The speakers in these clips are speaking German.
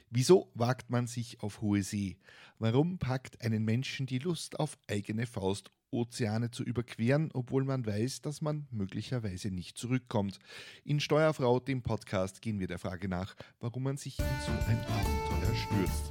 Wieso wagt man sich auf hohe See? Warum packt einen Menschen die Lust auf eigene Faust, Ozeane zu überqueren, obwohl man weiß, dass man möglicherweise nicht zurückkommt? In Steuerfrau, dem Podcast, gehen wir der Frage nach, warum man sich in so ein Abenteuer stürzt.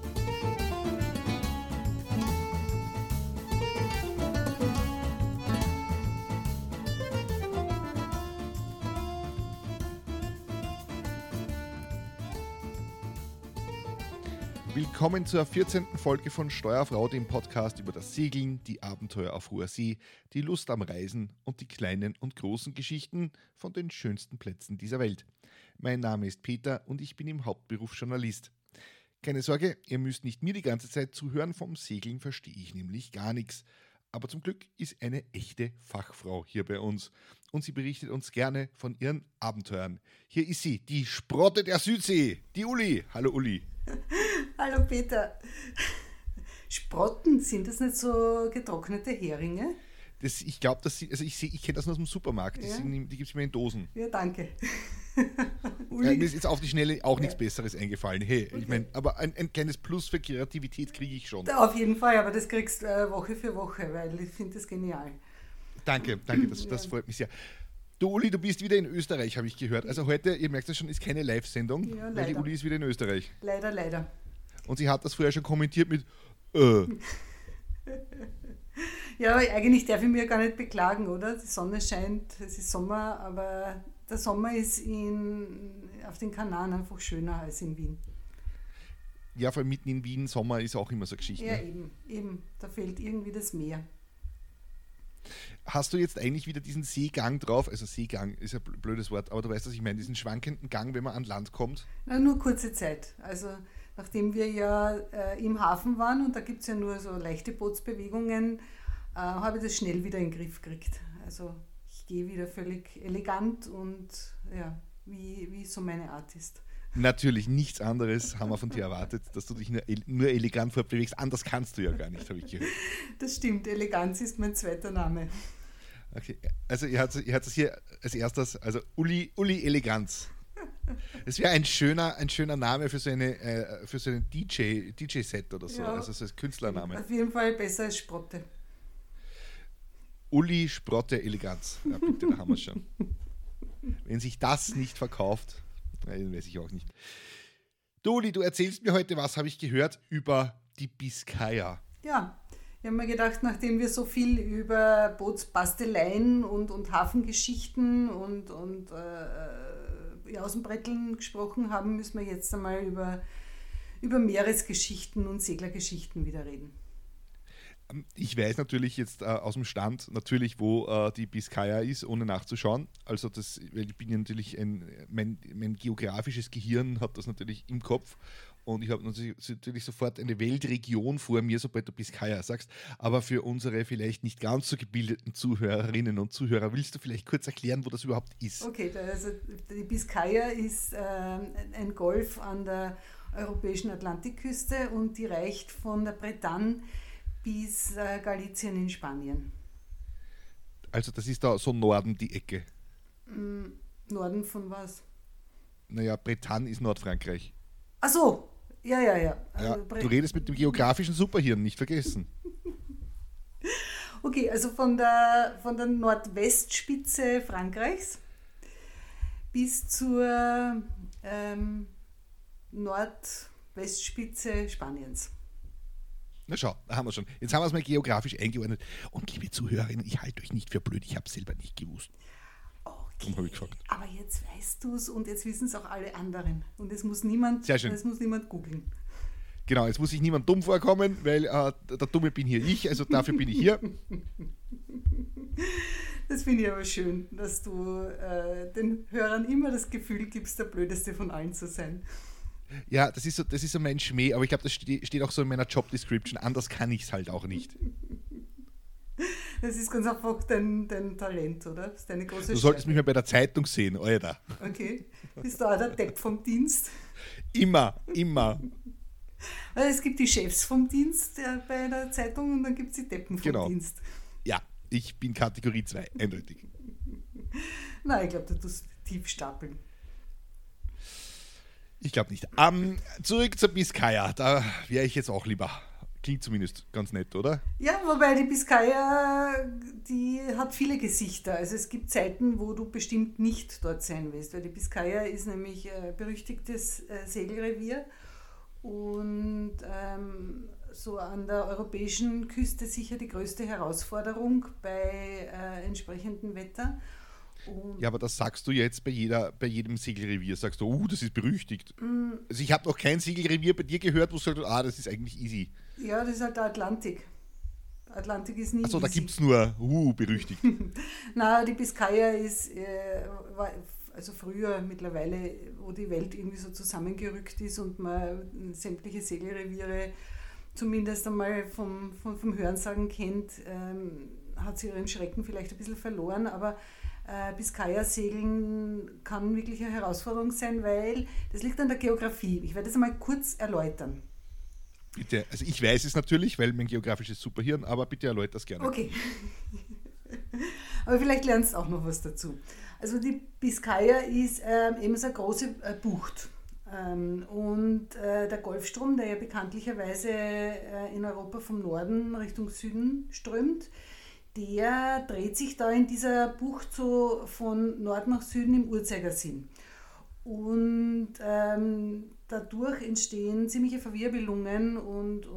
Willkommen zur 14. Folge von Steuerfrau, dem Podcast über das Segeln, die Abenteuer auf hoher See, die Lust am Reisen und die kleinen und großen Geschichten von den schönsten Plätzen dieser Welt. Mein Name ist Peter und ich bin im Hauptberuf Journalist. Keine Sorge, ihr müsst nicht mir die ganze Zeit zuhören, vom Segeln verstehe ich nämlich gar nichts. Aber zum Glück ist eine echte Fachfrau hier bei uns und sie berichtet uns gerne von ihren Abenteuern. Hier ist sie, die Sprotte der Südsee, die Uli. Hallo Uli. Hallo Peter. Sprotten, sind das nicht so getrocknete Heringe? Ich glaube, ich kenne das nur aus dem Supermarkt. Ja? Die gibt es mir in Dosen. Ja, danke. Mir ist jetzt auf die Schnelle auch nichts Besseres eingefallen. Hey, Okay. ich meine, aber ein kleines Plus für Kreativität kriege ich schon. Auf jeden Fall, aber das kriegst du Woche für Woche, weil ich finde das genial. Danke, das freut mich sehr. Du Uli, du bist wieder in Österreich, habe ich gehört. Also heute, ihr merkt es schon, ist keine Live-Sendung, Ja, weil die leider. Uli ist wieder in Österreich. Leider. Und sie hat das vorher schon kommentiert mit Ja, aber eigentlich darf ich mir gar nicht beklagen, oder? Die Sonne scheint, es ist Sommer, aber der Sommer ist auf den Kanaren einfach schöner als in Wien. Ja, vor allem mitten in Wien, Sommer ist auch immer so eine Geschichte. Ja, Ne? eben. Da fehlt irgendwie das Meer. Hast du jetzt eigentlich wieder diesen Seegang drauf? Also Seegang ist ein blödes Wort, aber du weißt, was ich meine, diesen schwankenden Gang, wenn man an Land kommt. Na, nur kurze Zeit. Also nachdem wir ja im Hafen waren und da gibt es ja nur so leichte Bootsbewegungen, habe ich das schnell wieder in den Griff gekriegt. Also ich gehe wieder völlig elegant und ja, wie so meine Art ist. Natürlich, nichts anderes haben wir von dir erwartet, dass du dich nur elegant fortbewegst. Anders kannst du ja gar nicht, habe ich gehört. Das stimmt, Eleganz ist mein zweiter Name. Okay, also ihr habt es hier als erstes, also Uli Eleganz. Es wäre ein schöner Name für so einen DJ-Set oder so, Ja. also so als Künstlername. Auf jeden Fall besser als Sprotte. Uli Sprotte Eleganz. Ja, bitte, da haben wir es schon. Wenn sich das nicht verkauft, dann weiß ich auch nicht. Du, Uli, du erzählst mir heute was, habe ich gehört, über die Biskaya. Ja, ich habe mir gedacht, nachdem wir so viel über Bootsbasteleien und Hafengeschichten und Außenbretteln gesprochen haben, müssen wir jetzt einmal über Meeresgeschichten und Seglergeschichten wieder reden. Ich weiß natürlich jetzt aus dem Stand, wo die Biskaya ist, ohne nachzuschauen. Also weil ich bin ja natürlich mein geografisches Gehirn hat das natürlich im Kopf und ich habe natürlich sofort eine Weltregion vor mir, sobald du Biskaya sagst. Aber für unsere vielleicht nicht ganz so gebildeten Zuhörerinnen und Zuhörer, willst du vielleicht kurz erklären, wo das überhaupt ist? Okay, also die Biskaya ist ein Golf an der europäischen Atlantikküste und die reicht von der Bretagne bis Galicien in Spanien. Also das ist da so Norden die Ecke. Norden von was? Naja, Bretagne ist Nordfrankreich. Ach so, ja. Ja, Also du redest mit dem geografischen Superhirn, nicht vergessen. Okay, also von der Nordwestspitze Frankreichs bis zur Nordwestspitze Spaniens. Na schau, da haben wir schon. Jetzt haben wir es mal geografisch eingeordnet. Und liebe Zuhörerinnen, ich halte euch nicht für blöd, ich habe es selber nicht gewusst. Okay, Hab ich gefragt. aber jetzt weißt du es und jetzt wissen es auch alle anderen. Und es muss niemand googeln. Genau, jetzt muss sich niemand dumm vorkommen, weil der Dumme bin hier ich, also dafür bin ich hier. Das finde ich aber schön, dass du den Hörern immer das Gefühl gibst, der Blödeste von allen zu sein. Ja, das ist so mein Schmäh, aber ich glaube, das steht auch so in meiner Job Description. Anders kann ich es halt auch nicht. Das ist ganz einfach dein Talent, oder? Das ist deine große Du solltest mich Stärke. mal bei der Zeitung sehen, Alter. Okay. Bist du auch der Depp vom Dienst? Immer. Weil es gibt die Chefs vom Dienst bei der Zeitung und dann gibt es die Deppen vom Genau. Dienst. Ja, ich bin Kategorie 2, eindeutig. Nein, ich glaube, du tust tief stapeln. Ich glaube nicht. Zurück zur Biskaya. Da wäre ich jetzt auch lieber. Klingt zumindest ganz nett, oder? Ja, wobei die Biskaya, die hat viele Gesichter. Also es gibt Zeiten, wo du bestimmt nicht dort sein willst, weil die Biskaya ist nämlich ein berüchtigtes Segelrevier und so an der europäischen Küste sicher die größte Herausforderung bei entsprechendem Wetter. Und Ja, aber das sagst du jetzt bei jedem Segelrevier. Sagst du, das ist berüchtigt. Also ich habe noch kein Segelrevier bei dir gehört, wo du sagst, das ist eigentlich easy. ja, das ist halt der Atlantik. Atlantik ist nie Achso, da easy. gibt es nur, berüchtigt. Na, die Biskaya ist, war, also früher mittlerweile, wo die Welt irgendwie so zusammengerückt ist und man sämtliche Segelreviere zumindest einmal vom Hörensagen kennt, hat sie ihren Schrecken vielleicht ein bisschen verloren, aber Biskaya-Segeln kann wirklich eine Herausforderung sein, weil das liegt an der Geografie. Ich werde das einmal kurz erläutern. Bitte, also ich weiß es natürlich, weil mein geografisches Superhirn, aber bitte erläutert das gerne. Okay. Aber vielleicht lernst du auch noch was dazu. Also die Biskaya ist eben so eine große Bucht. Und der Golfstrom, der ja bekanntlicherweise in Europa vom Norden Richtung Süden strömt, der dreht sich da in dieser Bucht so von Nord nach Süden im Uhrzeigersinn. Und dadurch entstehen ziemliche Verwirbelungen und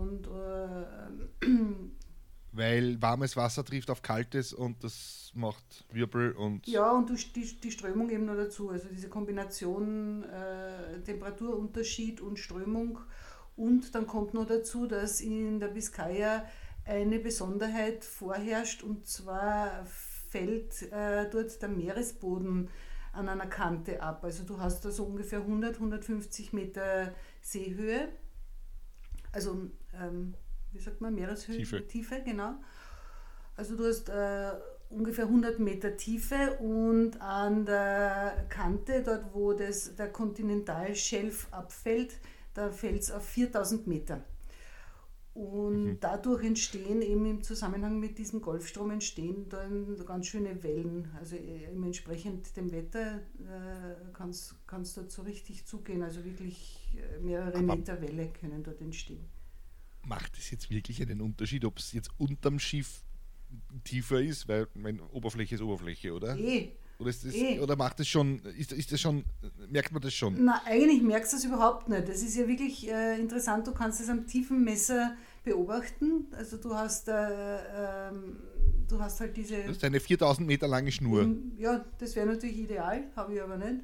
Weil warmes Wasser trifft auf kaltes und das macht Wirbel und... ja, und die Strömung eben noch dazu. Also diese Kombination Temperaturunterschied und Strömung. Und dann kommt noch dazu, dass in der Biskaya eine Besonderheit vorherrscht, und zwar fällt dort der Meeresboden an einer Kante ab. Also du hast da so ungefähr 150 Meter Seehöhe, also wie sagt man, Meereshöhe? Tiefe, genau. Also du hast ungefähr 100 Meter Tiefe und an der Kante, dort wo der Kontinentalschelf abfällt, da fällt es auf 4000 Meter. Und dadurch entstehen eben im Zusammenhang mit diesem Golfstrom entstehen dann ganz schöne Wellen. Also eben entsprechend dem Wetter kann es dort so richtig zugehen. Also wirklich mehrere Meter Welle können dort entstehen. Macht es jetzt wirklich einen Unterschied, ob es jetzt unterm Schiff tiefer ist? Weil meine Oberfläche ist Oberfläche, oder? Oder macht es schon, ist das schon, merkt man das schon? Na, eigentlich merkst du es überhaupt nicht. Das ist ja wirklich interessant, du kannst es am Tiefenmesser beobachten. Also du hast halt diese... Das ist eine 4000 Meter lange Schnur. Ja, das wäre natürlich ideal, habe ich aber nicht.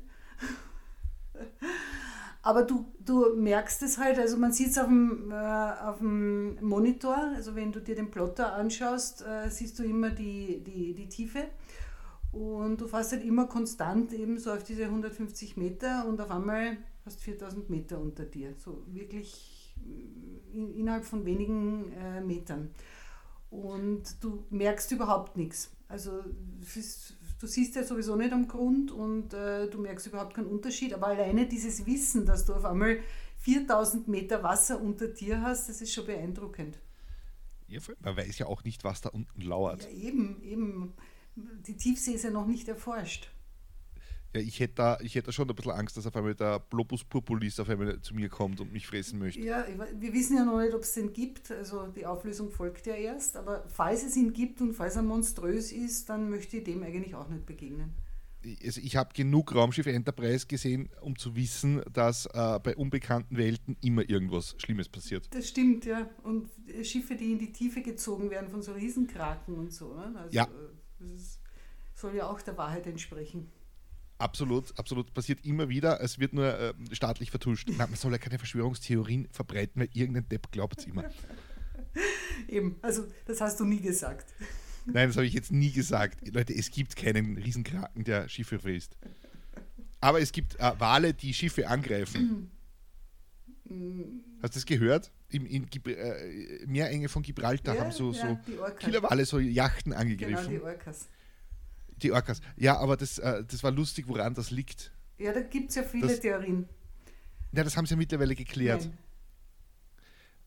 Aber du merkst es halt, also man sieht es auf dem Monitor, also wenn du dir den Plotter anschaust, siehst du immer die Tiefe. Und du fährst halt immer konstant eben so auf diese 150 Meter und auf einmal hast 4000 Meter unter dir. So wirklich innerhalb von wenigen Metern. Und du merkst überhaupt nichts. Also du siehst ja sowieso nicht am Grund und du merkst überhaupt keinen Unterschied. Aber alleine dieses Wissen, dass du auf einmal 4000 Meter Wasser unter dir hast, das ist schon beeindruckend. Ja, man weiß ja auch nicht, was da unten lauert. Ja, eben. Die Tiefsee ist ja noch nicht erforscht. Ja, ich hätte schon ein bisschen Angst, dass auf einmal der Globus purpuris auf einmal zu mir kommt und mich fressen möchte. Ja, wir wissen ja noch nicht, ob es den gibt. Also die Auflösung folgt ja erst. Aber falls es ihn gibt und falls er monströs ist, dann möchte ich dem eigentlich auch nicht begegnen. Also ich habe genug Raumschiff Enterprise gesehen, um zu wissen, dass bei unbekannten Welten immer irgendwas Schlimmes passiert. Das stimmt, ja. Und Schiffe, die in die Tiefe gezogen werden von so Riesenkraken und so. Ne? Also, ja. Das soll ja auch der Wahrheit entsprechen. Absolut, passiert immer wieder. Es wird nur staatlich vertuscht. Nein, man soll ja keine Verschwörungstheorien verbreiten, weil irgendein Depp glaubt es immer. Eben, also das hast du nie gesagt. Nein, das habe ich jetzt nie gesagt. Leute, es gibt keinen Riesenkraken, der Schiffe frisst. Aber es gibt Wale, die Schiffe angreifen. Hast du das gehört? In Meerenge von Gibraltar haben so Killerwale so Yachten angegriffen. Genau, die Orcas. Die Orcas. Ja, aber das war lustig, woran das liegt. Ja, da gibt es ja viele Theorien. Ja, das haben sie ja mittlerweile geklärt.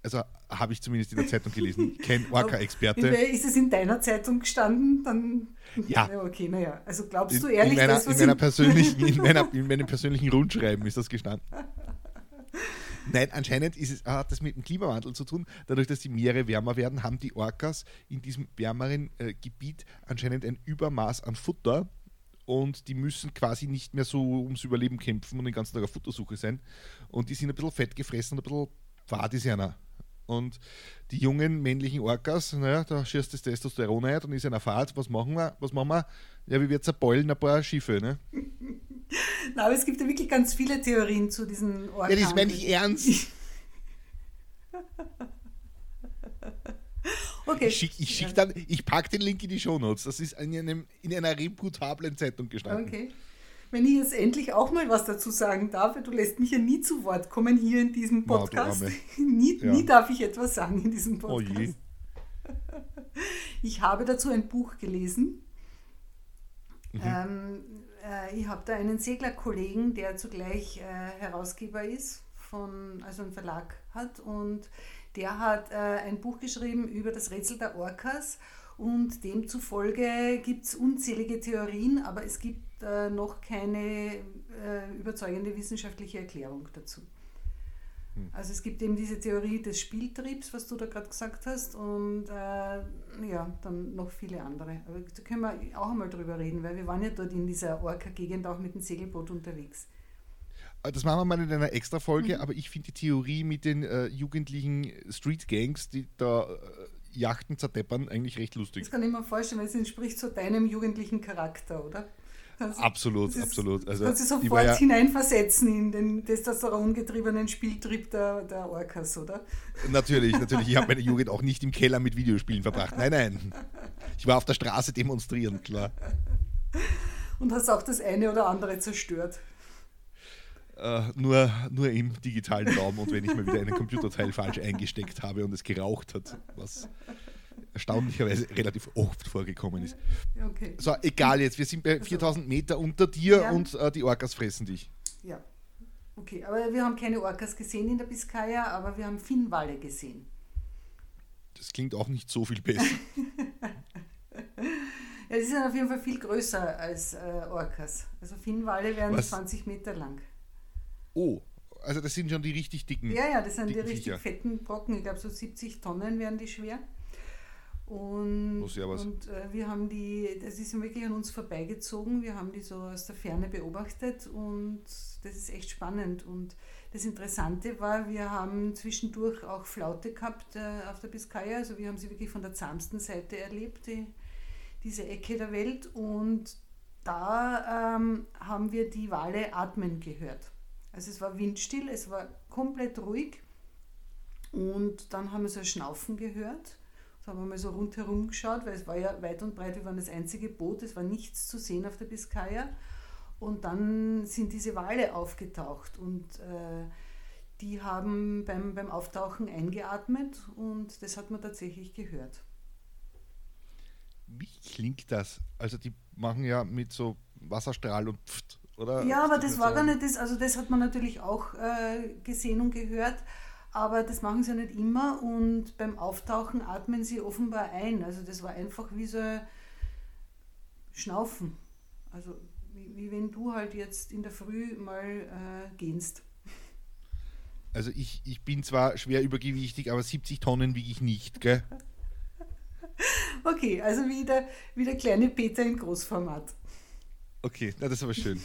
Also habe ich zumindest in der Zeitung gelesen. Kein Orca-Experte. Ist es in deiner Zeitung gestanden? Dann, ja. Okay, naja. Also glaubst du ehrlich, in meinem persönlichen Rundschreiben ist das gestanden. Nein, anscheinend hat das mit dem Klimawandel zu tun. Dadurch, dass die Meere wärmer werden, haben die Orcas in diesem wärmeren Gebiet anscheinend ein Übermaß an Futter und die müssen quasi nicht mehr so ums Überleben kämpfen und den ganzen Tag auf Futtersuche sein. Und die sind ein bisschen fett gefressen und ein bisschen fad ist einer. Und die jungen männlichen Orcas, naja, da schießt das Testosteron ein, dann ist einer Fahrt. Was machen wir? Ja, wir zerbeulen ein paar Schiffe, ne? Na, aber es gibt ja wirklich ganz viele Theorien zu diesen Orkanen. Ja, das meine ich ernst. Okay. Ich packe den Link in die Shownotes. Das ist in einer reputablen Zeitung gestanden. Okay. Wenn ich jetzt endlich auch mal was dazu sagen darf, du lässt mich ja nie zu Wort kommen hier in diesem Podcast. Nie darf ich etwas sagen in diesem Podcast. Oh je. Ich habe dazu ein Buch gelesen. Mhm. Ich habe da einen Seglerkollegen, der zugleich Herausgeber ist, also einen Verlag hat, und der hat ein Buch geschrieben über das Rätsel der Orcas, und demzufolge gibt es unzählige Theorien, aber es gibt noch keine überzeugende wissenschaftliche Erklärung dazu. Also es gibt eben diese Theorie des Spieltriebs, was du da gerade gesagt hast, und dann noch viele andere. Aber da können wir auch einmal drüber reden, weil wir waren ja dort in dieser Orca-Gegend auch mit dem Segelboot unterwegs. Das machen wir mal in einer extra Folge, aber ich finde die Theorie mit den jugendlichen Street-Gangs, die da Yachten zerdeppern, eigentlich recht lustig. Das kann ich mir vorstellen, weil es entspricht so deinem jugendlichen Charakter, oder? Absolut. Also, du kannst dich sofort hineinversetzen in den testosterongetriebenen Spieltrieb der Orcas, oder? Natürlich. Ich habe meine Jugend auch nicht im Keller mit Videospielen verbracht. Nein. Ich war auf der Straße demonstrieren, klar. Und hast auch das eine oder andere zerstört. Nur im digitalen Raum und wenn ich mal wieder einen Computerteil falsch eingesteckt habe und es geraucht hat, was erstaunlicherweise relativ oft vorgekommen ist. Okay. So, egal jetzt, wir sind bei 4000 Meter unter dir und die Orcas fressen dich. Ja, okay, aber wir haben keine Orcas gesehen in der Biskaya, aber wir haben Finnwale gesehen. Das klingt auch nicht so viel besser. Ja, die sind auf jeden Fall viel größer als Orcas. Also Finnwale werden 20 Meter lang. Oh, also das sind schon die richtig dicken. Ja, das sind die richtig fetten Brocken. Ich glaube, so 70 Tonnen werden die schwer. Und wir haben das ist wirklich an uns vorbeigezogen. Wir haben die so aus der Ferne beobachtet und das ist echt spannend. Und das Interessante war, wir haben zwischendurch auch Flaute gehabt auf der Biskaya. Also wir haben sie wirklich von der zahmsten Seite erlebt, diese Ecke der Welt. Und da haben wir die Wale atmen gehört. Also es war windstill, es war komplett ruhig und dann haben wir so ein Schnaufen gehört. Da haben wir mal so rundherum geschaut, weil es war ja weit und breit, wir waren das einzige Boot, es war nichts zu sehen auf der Biskaya. Und dann sind diese Wale aufgetaucht und die haben beim Auftauchen eingeatmet und das hat man tatsächlich gehört. Wie klingt das? Also die machen ja mit so Wasserstrahl und Pft. Oder ja, aber das war gar nicht das, also das hat man natürlich auch gesehen und gehört, aber das machen sie ja nicht immer und beim Auftauchen atmen sie offenbar ein, also das war einfach wie so ein Schnaufen, also wie wenn du halt jetzt in der Früh mal gehst. Also ich bin zwar schwer übergewichtig, aber 70 Tonnen wiege ich nicht, gell? Okay, also wie der kleine Peter in Großformat. Okay, das ist aber schön.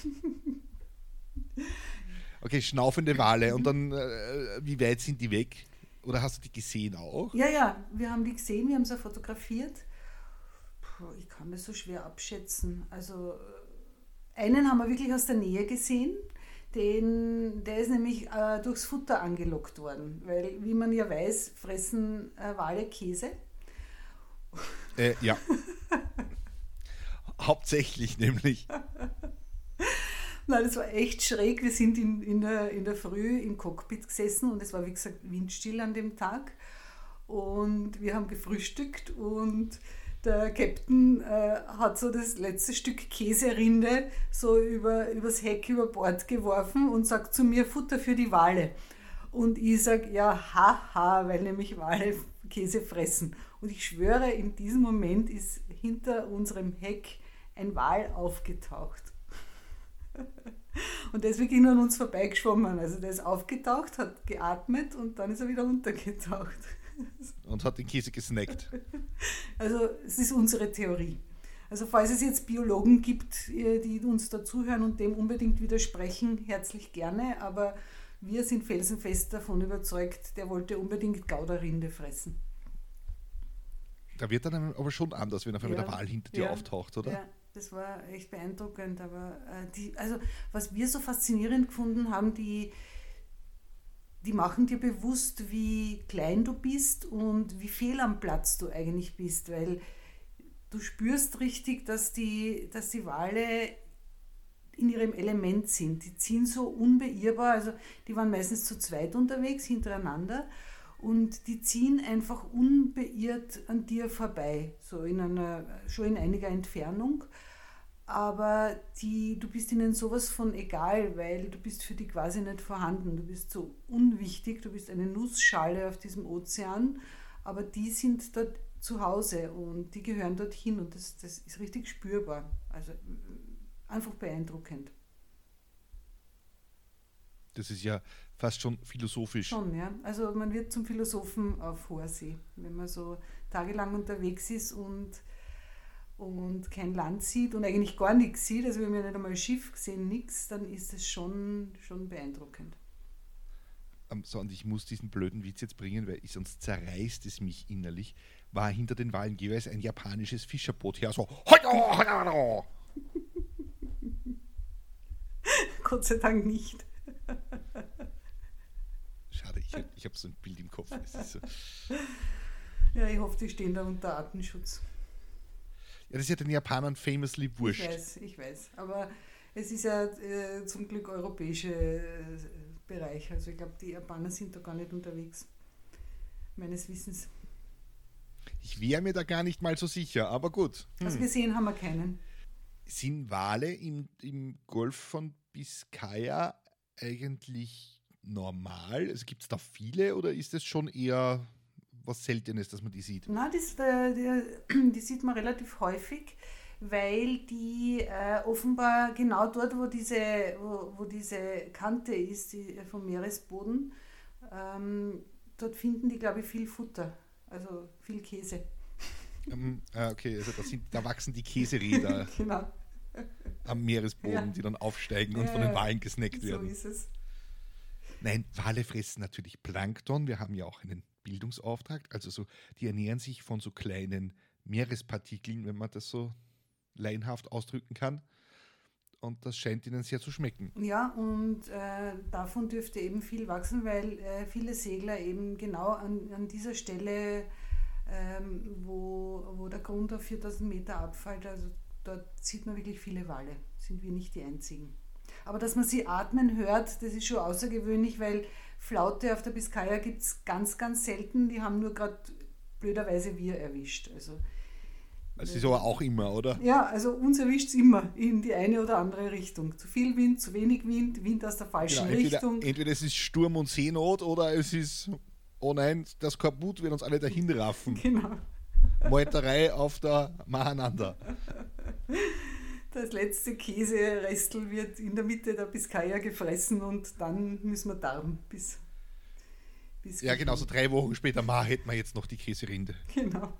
Okay, schnaufende Wale. Und dann, wie weit sind die weg? Oder hast du die gesehen auch? Ja, wir haben die gesehen, wir haben sie fotografiert. Ich kann das so schwer abschätzen. Also einen haben wir wirklich aus der Nähe gesehen. Der ist nämlich durchs Futter angelockt worden. Weil, wie man ja weiß, fressen Wale Käse. Ja. Hauptsächlich nämlich. Nein, das war echt schräg. Wir sind in der Früh im Cockpit gesessen und es war, wie gesagt, windstill an dem Tag. Und wir haben gefrühstückt und der Captain hat so das letzte Stück Käserinde so übers Heck über Bord geworfen und sagt zu mir, Futter für die Wale. Und ich sage, ja, haha, weil nämlich Wale Käse fressen. Und ich schwöre, in diesem Moment ist hinter unserem Heck ein Wal aufgetaucht. Und der ist wirklich nur an uns vorbeigeschwommen. Also der ist aufgetaucht, hat geatmet und dann ist er wieder untergetaucht. Und hat den Käse gesnackt. Also es ist unsere Theorie. Also falls es jetzt Biologen gibt, die uns da zuhören und dem unbedingt widersprechen, herzlich gerne. Aber wir sind felsenfest davon überzeugt, der wollte unbedingt Gouda-Rinde fressen. Da wird dann aber schon anders, wenn auf einmal der Wal hinter dir auftaucht, oder? Ja, das war echt beeindruckend. Aber also was wir so faszinierend gefunden haben, die machen dir bewusst, wie klein du bist und wie fehl am Platz du eigentlich bist, weil du spürst richtig, dass die Wale in ihrem Element sind. Die ziehen so unbeirrbar, also die waren meistens zu zweit unterwegs, hintereinander, und die ziehen einfach unbeirrt an dir vorbei, so schon in einiger Entfernung. Aber du bist ihnen sowas von egal, weil du bist für die quasi nicht vorhanden. Du bist so unwichtig, du bist eine Nussschale auf diesem Ozean, aber die sind dort zu Hause und die gehören dorthin und das ist richtig spürbar. Also einfach beeindruckend. Das ist ja fast schon philosophisch. Schon, ja. Also man wird zum Philosophen auf hoher See, wenn man so tagelang unterwegs ist und kein Land sieht und eigentlich gar nichts sieht, also wir haben ja nicht einmal ein Schiff gesehen, nichts, dann ist es schon beeindruckend. So, und ich muss diesen blöden Witz jetzt bringen, weil sonst zerreißt es mich innerlich. War hinter den Walen jeweils ein japanisches Fischerboot her, so Gott sei Dank nicht. Schade, ich hab so ein Bild im Kopf. Das ist so. Ja, ich hoffe, die stehen da unter Artenschutz. Ja, das ist ja den Japanern famously wurscht. Ich weiß. Aber es ist ja zum Glück europäischer Bereich. Also ich glaube, die Japaner sind da gar nicht unterwegs. Meines Wissens. Ich wäre mir da gar nicht mal so sicher, aber gut. Also gesehen haben wir keinen. Sind Wale im Golf von Biskaya eigentlich normal? Also gibt es da viele oder ist es schon eher was Seltenes, dass man die sieht? Nein, die sieht man relativ häufig, weil die offenbar genau dort, wo diese Kante ist, vom Meeresboden, dort finden die, glaube ich, viel Futter, also viel Käse. Okay, also da wachsen die Käseräder genau. am Meeresboden, die dann aufsteigen und von den Walen gesnackt werden. So ist es. Nein, Wale fressen natürlich Plankton. Wir haben ja auch einen Bildungsauftrag. Also die ernähren sich von so kleinen Meerespartikeln, wenn man das so laienhaft ausdrücken kann. Und das scheint ihnen sehr zu schmecken. Ja, und davon dürfte eben viel wachsen, weil viele Segler eben genau an dieser Stelle, wo der Grund auf 4000 Meter abfällt, also dort sieht man wirklich viele Wale. Sind wir nicht die Einzigen. Aber dass man sie atmen hört, das ist schon außergewöhnlich, weil Flaute auf der Biskaya gibt es ganz, ganz selten. Die haben nur gerade blöderweise wir erwischt. Also ist aber auch immer, oder? Ja, also uns erwischt es immer in die eine oder andere Richtung. Zu viel Wind, zu wenig Wind, Wind aus der falschen Richtung. Entweder es ist Sturm und Seenot oder es ist, oh nein, das Kaput wird uns alle dahin raffen. Genau. Meuterei auf der Mahananda. Das letzte Käserestel wird in der Mitte der Biskaya gefressen und dann müssen wir darben bis ja, genau, so 3 Wochen später hätten wir jetzt noch die Käserinde. Genau.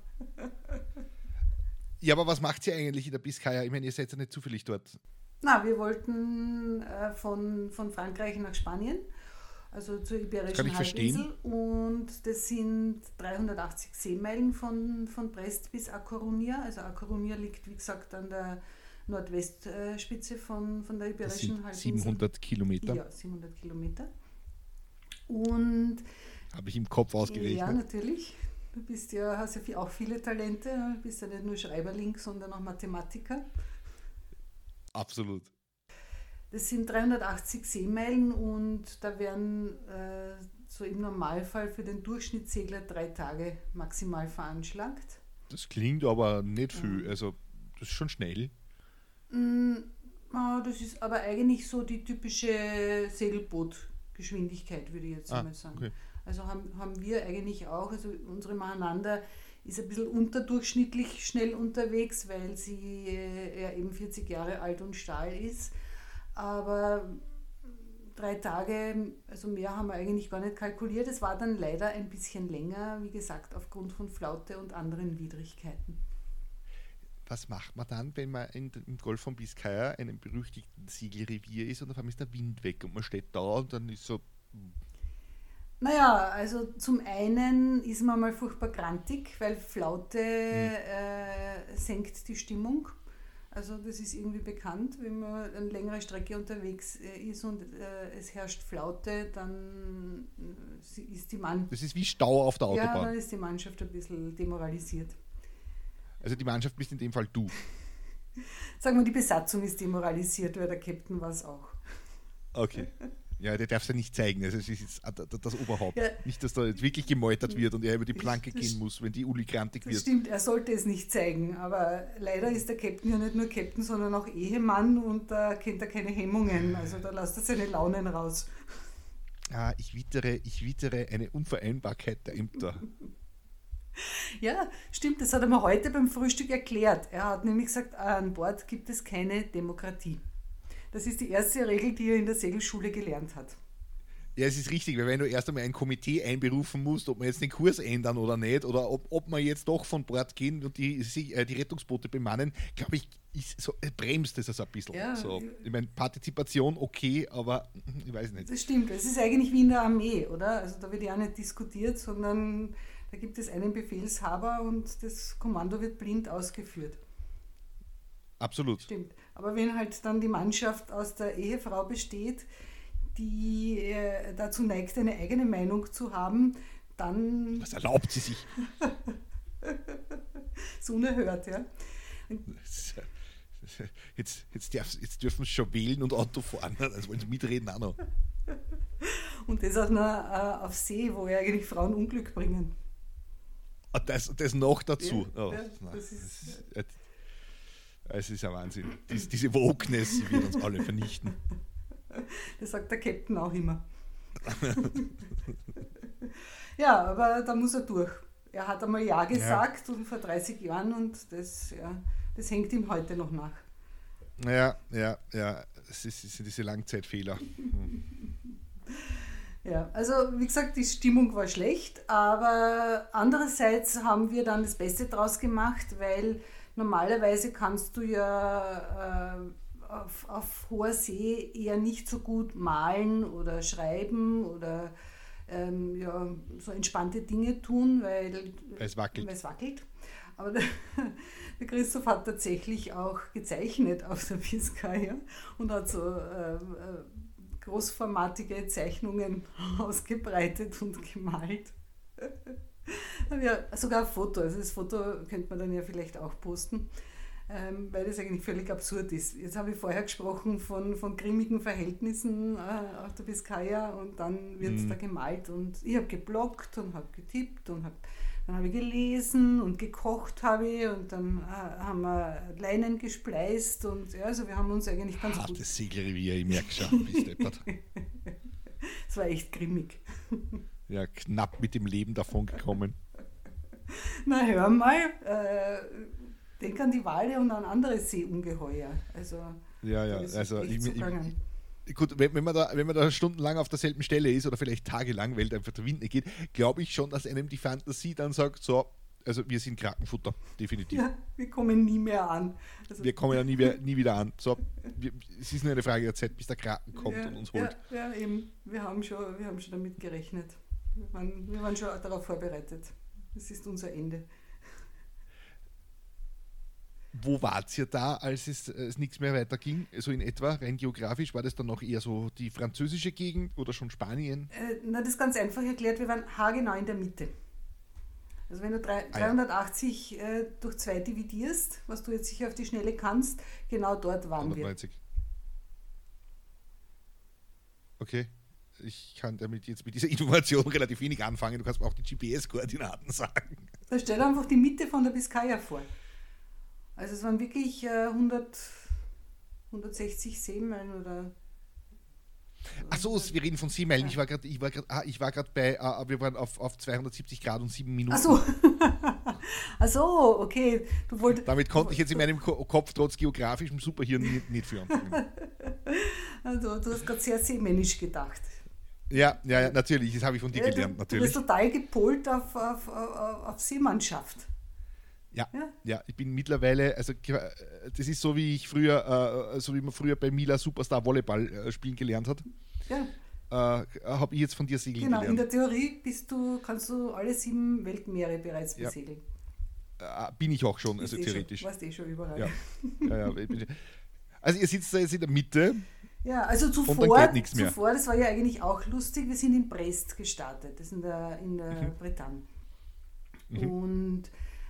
Ja, aber was macht ihr eigentlich in der Biskaya? Ich meine, ihr seid ja nicht zufällig dort. Na, wir wollten von Frankreich nach Spanien, also zur Iberischen Halbinsel. Und das sind 380 Seemeilen von Brest bis A Coruña. Also A Coruña liegt, wie gesagt, an der Nordwestspitze von der Iberischen Halbinsel. 700 Kilometer. Ja, 700 Kilometer. Und habe ich im Kopf ausgerechnet. Ja, natürlich. Du hast ja auch viele Talente. Du bist ja nicht nur Schreiberling, sondern auch Mathematiker. Absolut. Das sind 380 Seemeilen und da werden so im Normalfall für den Durchschnittssegler 3 Tage maximal veranschlagt. Das klingt aber nicht viel. Also das ist schon schnell. Das ist aber eigentlich so die typische Segelbootgeschichte. Geschwindigkeit, würde ich jetzt einmal sagen. Okay. Also haben wir eigentlich auch, also unsere Mahananda ist ein bisschen unterdurchschnittlich schnell unterwegs, weil sie ja eben 40 Jahre alt und Stahl ist. Aber 3 Tage, also mehr haben wir eigentlich gar nicht kalkuliert. Es war dann leider ein bisschen länger, wie gesagt, aufgrund von Flaute und anderen Widrigkeiten. Was macht man dann, wenn man im Golf von Biskaya, einem berüchtigten Segelrevier ist und auf einmal ist der Wind weg und man steht da und dann ist so... Naja, also zum einen ist man mal furchtbar grantig, weil Flaute senkt die Stimmung. Also das ist irgendwie bekannt, wenn man eine längere Strecke unterwegs ist und es herrscht Flaute, dann ist die Mannschaft... Das ist wie Stau auf der Autobahn. Ja, dann ist die Mannschaft ein bisschen demoralisiert. Also die Mannschaft bist in dem Fall du. Sagen wir, die Besatzung ist demoralisiert, weil der Captain war es auch. Okay. Ja, der darf es ja nicht zeigen. Also es ist jetzt das Oberhaupt. Ja. Nicht, dass da jetzt wirklich gemeutert wird und er über die Planke gehen muss, wenn die Uli grantig wird. Das stimmt, er sollte es nicht zeigen. Aber leider ist der Captain ja nicht nur Captain, sondern auch Ehemann und da kennt er keine Hemmungen. Also da lässt er seine Launen raus. Ah, ich wittere eine Unvereinbarkeit der Ämter. Ja, stimmt, das hat er mir heute beim Frühstück erklärt. Er hat nämlich gesagt, an Bord gibt es keine Demokratie. Das ist die erste Regel, die er in der Segelschule gelernt hat. Ja, es ist richtig, weil wenn du erst einmal ein Komitee einberufen musst, ob man jetzt den Kurs ändern oder nicht, oder ob man jetzt doch von Bord gehen und die Rettungsboote bemannen, glaube ich, bremst das ein bisschen. Ja, so. Ich meine, Partizipation okay, aber ich weiß nicht. Das stimmt, es ist eigentlich wie in der Armee, oder? Also da wird ja auch nicht diskutiert, sondern da gibt es einen Befehlshaber und das Kommando wird blind ausgeführt. Absolut. Stimmt. Aber wenn halt dann die Mannschaft aus der Ehefrau besteht, die dazu neigt, eine eigene Meinung zu haben, dann... Was erlaubt sie sich? So unerhört, ja. Jetzt dürfen sie schon wählen und Auto fahren, also wollen sie mitreden auch noch. Und das auch noch auf See, wo ja eigentlich Frauen Unglück bringen. Das noch dazu. Ja, oh, ja, das ist... Es ist ein Wahnsinn. Diese Wokeness, sie wird uns alle vernichten. Das sagt der Captain auch immer. Ja, aber da muss er durch. Er hat einmal Ja gesagt und vor 30 Jahren und das hängt ihm heute noch nach. Ja. Es sind diese Langzeitfehler. Ja, also wie gesagt, die Stimmung war schlecht, aber andererseits haben wir dann das Beste draus gemacht, weil normalerweise kannst du ja auf hoher See eher nicht so gut malen oder schreiben oder so entspannte Dinge tun, weil es wackelt. Aber der Christoph hat tatsächlich auch gezeichnet auf der Biskaya und hat so großformatige Zeichnungen ausgebreitet und gemalt. Ja, sogar ein Foto, also das Foto könnte man dann ja vielleicht auch posten, weil das eigentlich völlig absurd ist. Jetzt habe ich vorher gesprochen von grimmigen Verhältnissen auf der Biskaya und dann wird es da gemalt und ich habe gebloggt und habe getippt und dann habe ich gelesen und gekocht habe ich und dann haben wir Leinen gespleist und ja, also wir haben uns eigentlich ganz gut... Das Segelrevier, ich merke schon, bist deppert. Es war echt grimmig. Ja, knapp mit dem Leben davon gekommen. Na, hör mal, denk an die Wale und an andere Seeungeheuer. Also, also gut, wenn man da stundenlang auf derselben Stelle ist oder vielleicht tagelang, weil einfach der Wind nicht geht, glaube ich schon, dass einem die Fantasie dann sagt, so, also wir sind Krakenfutter, definitiv. Ja, wir kommen nie mehr an. Also, wir kommen ja nie wieder an. So, es ist nur eine Frage der Zeit, bis der Kraken kommt und uns holt. Ja, eben. Wir haben schon damit gerechnet. Wir waren schon darauf vorbereitet. Das ist unser Ende. Wo wart ihr da, als es nichts mehr weiterging? So in etwa, rein geografisch, war das dann noch eher so die französische Gegend oder schon Spanien? Das ist ganz einfach erklärt, wir waren haargenau in der Mitte. Also wenn du 380 durch 2 dividierst, was du jetzt sicher auf die Schnelle kannst, genau dort waren 190. Wir. Okay. Ich kann damit jetzt mit dieser Information relativ wenig anfangen. Du kannst mir auch die GPS-Koordinaten sagen. Da stell dir einfach die Mitte von der Biskaya vor. Also es waren wirklich 160 Seemeilen oder Achso, wir reden von 7 Meilen. Ich war gerade bei, wir waren auf 270 Grad und 7 Minuten. Achso, okay. Damit konnte ich jetzt in meinem Kopf trotz geografischem Superhirn nicht für anfangen. Also, du hast gerade sehr seemännisch gedacht. Ja, natürlich. Das habe ich von dir gelernt, natürlich. Du bist total gepolt auf Seemannschaft. Ja, ich bin mittlerweile, also das ist so wie man früher bei Mila Superstar Volleyball spielen gelernt hat. Ja. Habe ich jetzt von dir segeln gelernt. Genau, in der Theorie kannst du alle 7 Weltmeere bereits besegeln. Bin ich auch schon, also theoretisch. Warst schon überall. Ja. Also ihr sitzt da jetzt in der Mitte. Ja, also zuvor, das war ja eigentlich auch lustig, wir sind in Brest gestartet, das ist in der Bretagne. Und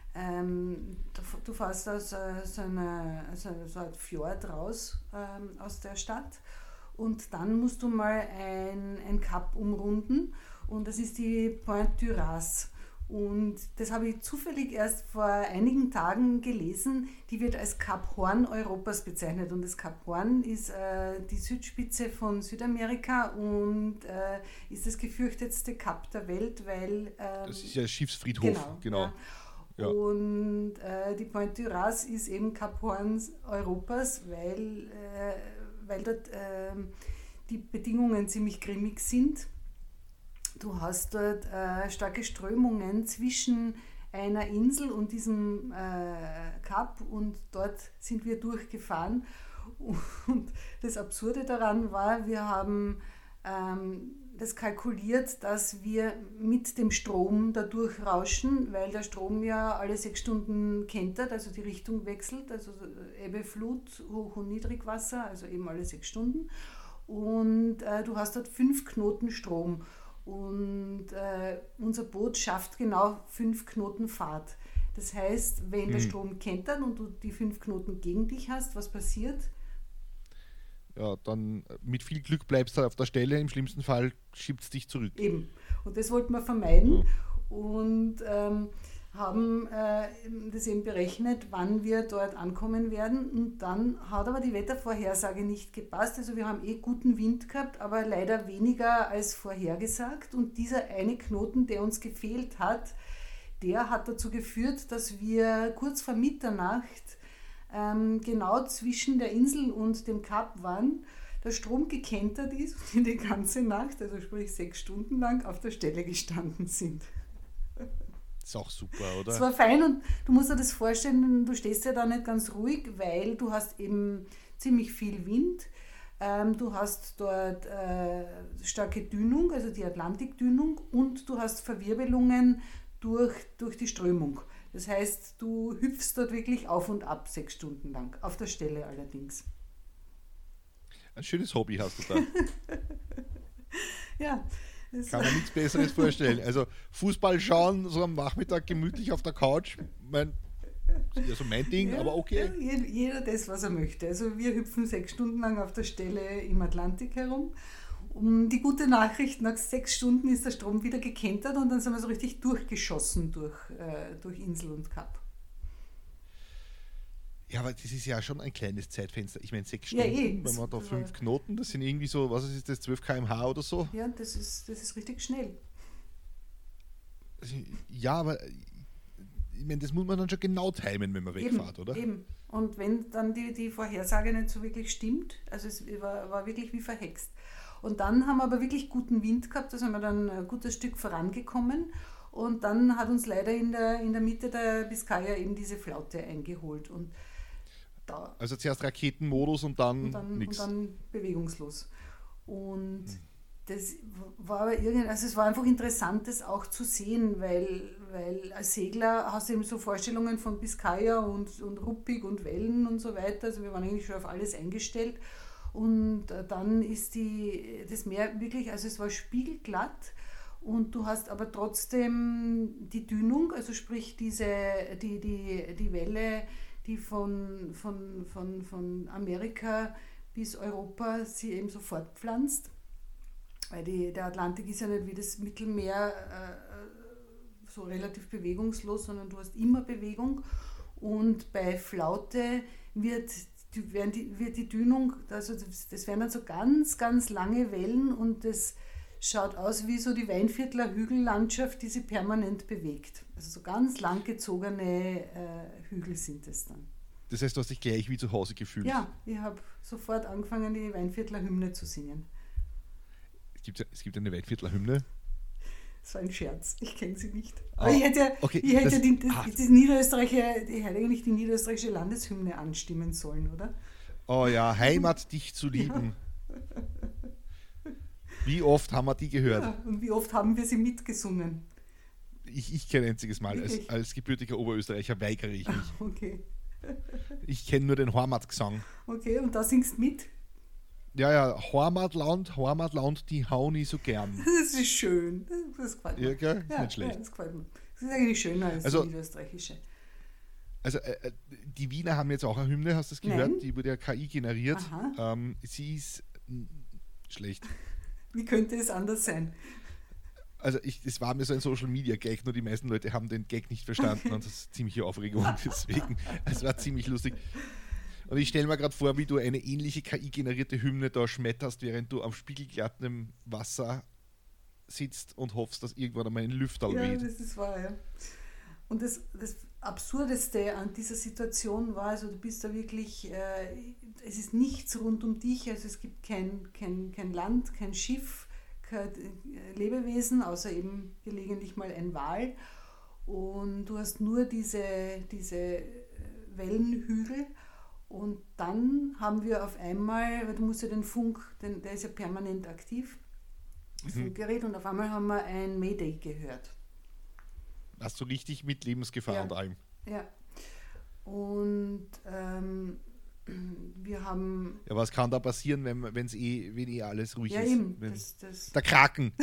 du fährst aus so einem Fjord raus aus der Stadt und dann musst du mal ein Kap umrunden und das ist die Pointe du Raz. Und das habe ich zufällig erst vor einigen Tagen gelesen, die wird als Kap Horn Europas bezeichnet. Und das Kap Horn ist die Südspitze von Südamerika und ist das gefürchtetste Kap der Welt, weil... das ist ja Schiffsfriedhof, genau. Ja. Und die Pointe du Raz ist eben Kap Horn Europas, weil dort die Bedingungen ziemlich grimmig sind. Du hast dort starke Strömungen zwischen einer Insel und diesem Kap und dort sind wir durchgefahren. Und das Absurde daran war, wir haben das kalkuliert, dass wir mit dem Strom da durchrauschen, weil der Strom ja alle 6 Stunden kentert, also die Richtung wechselt, also Ebbe, Flut, Hoch- und Niedrigwasser, also eben alle 6 Stunden. Und du hast dort 5 Knoten Strom. Und unser Boot schafft genau 5 Knoten Fahrt. Das heißt, wenn der Strom kentert und du die 5 Knoten gegen dich hast, was passiert? Ja, dann mit viel Glück bleibst du auf der Stelle, im schlimmsten Fall schiebt es dich zurück. Eben. Und das wollten wir vermeiden und haben das eben berechnet, wann wir dort ankommen werden. Und dann hat aber die Wettervorhersage nicht gepasst. Also wir haben guten Wind gehabt, aber leider weniger als vorhergesagt. Und dieser eine Knoten, der uns gefehlt hat, der hat dazu geführt, dass wir kurz vor Mitternacht genau zwischen der Insel und dem Kap waren, der Strom gekentert ist und die ganze Nacht, also sprich 6 Stunden lang, auf der Stelle gestanden sind. Ist auch super, oder? Es war fein und du musst dir das vorstellen, du stehst ja da nicht ganz ruhig, weil du hast eben ziemlich viel Wind. Du hast dort starke Dünung, also die Atlantikdünung, und du hast Verwirbelungen durch die Strömung. Das heißt, du hüpfst dort wirklich auf und ab 6 Stunden lang, auf der Stelle allerdings. Ein schönes Hobby hast du da. Ja. Kann man nichts Besseres vorstellen. Also Fußball schauen, so am Nachmittag gemütlich auf der Couch, mein Ding, ja, aber okay. Ja, jeder das, was er möchte. Also wir hüpfen 6 Stunden lang auf der Stelle im Atlantik herum. Die gute Nachricht, nach 6 Stunden ist der Strom wieder gekentert und dann sind wir so richtig durchgeschossen durch Insel und Kap. Ja, aber das ist ja schon ein kleines Zeitfenster. Ich meine, 6 Stunden, wenn man da 5 Knoten, das sind irgendwie so, was ist das, 12 km/h oder so? Ja, das ist richtig schnell. Ja, aber ich meine, das muss man dann schon genau timen, wenn man wegfährt, oder? Eben. Und wenn dann die Vorhersage nicht so wirklich stimmt, also es war wirklich wie verhext. Und dann haben wir aber wirklich guten Wind gehabt, da sind wir dann ein gutes Stück vorangekommen und dann hat uns leider in der Mitte der Biskaya eben diese Flaute eingeholt. Und also zuerst Raketenmodus und dann nichts. Und dann bewegungslos. Und das war aber es war einfach interessant, das auch zu sehen, weil als Segler hast du eben so Vorstellungen von Biskaya und ruppig und Wellen und so weiter. Also wir waren eigentlich schon auf alles eingestellt. Und dann ist das Meer wirklich, also es war spiegelglatt und du hast aber trotzdem die Dünung, also sprich die Welle, die von Amerika bis Europa sie eben so fortpflanzt. Weil der Atlantik ist ja nicht wie das Mittelmeer so relativ bewegungslos, sondern du hast immer Bewegung. Und bei Flaute wird wird die Dünung, also das werden dann so ganz, ganz lange Wellen und das schaut aus wie so die Weinviertler Hügellandschaft, die sich permanent bewegt. Also so ganz langgezogene Hügel sind es dann. Das heißt, du hast dich gleich wie zu Hause gefühlt? Ja, ich habe sofort angefangen, die Weinviertler Hymne zu singen. Es gibt eine Weinviertler Hymne? Das war ein Scherz, ich kenne sie nicht. Oh, Aber ich hätte okay, eigentlich die niederösterreichische Landeshymne anstimmen sollen, oder? Oh ja, Heimat, dich zu lieben. Wie oft haben wir die gehört? Ja, und wie oft haben wir sie mitgesungen? Ich kein einziges Mal. Als gebürtiger Oberösterreicher weigere ich mich. Okay. Ich kenne nur den Heimatgesang. Okay, und da singst du mit? Ja, Heimatland, die hauen ich so gern. Das ist schön. Das gefällt mir. Ja, gell? Ist nicht schlecht. Ja, das gefällt mir. Das ist eigentlich schöner als die niederösterreichische. Also die Wiener haben jetzt auch eine Hymne, hast du das gehört? Nein. Die wurde ja KI generiert. Sie ist schlecht. Wie könnte es anders sein? Also es war mir so ein Social-Media-Gag, nur die meisten Leute haben den Gag nicht verstanden und das ist ziemliche Aufregung deswegen. Es war ziemlich lustig. Und ich stelle mir gerade vor, wie du eine ähnliche KI-generierte Hymne da schmetterst, während du am spiegelglatten Wasser sitzt und hoffst, dass irgendwann einmal ein Lüfterl weht. Ja, das ist wahr, ja. Und das Absurdeste an dieser Situation war, also du bist da wirklich, es ist nichts rund um dich, also es gibt kein Land, kein Schiff, kein Lebewesen, außer eben gelegentlich mal ein Wal. Und du hast nur diese Wellenhügel. Und dann haben wir auf einmal, weil du musst ja den Funk, der ist ja permanent aktiv, das Funkgerät, und auf einmal haben wir ein Mayday gehört. Hast du richtig mit Lebensgefahr und allem? Ja. Und wir haben... Ja, was kann da passieren, wenn alles ruhig ja, ist? Eben, der Kraken.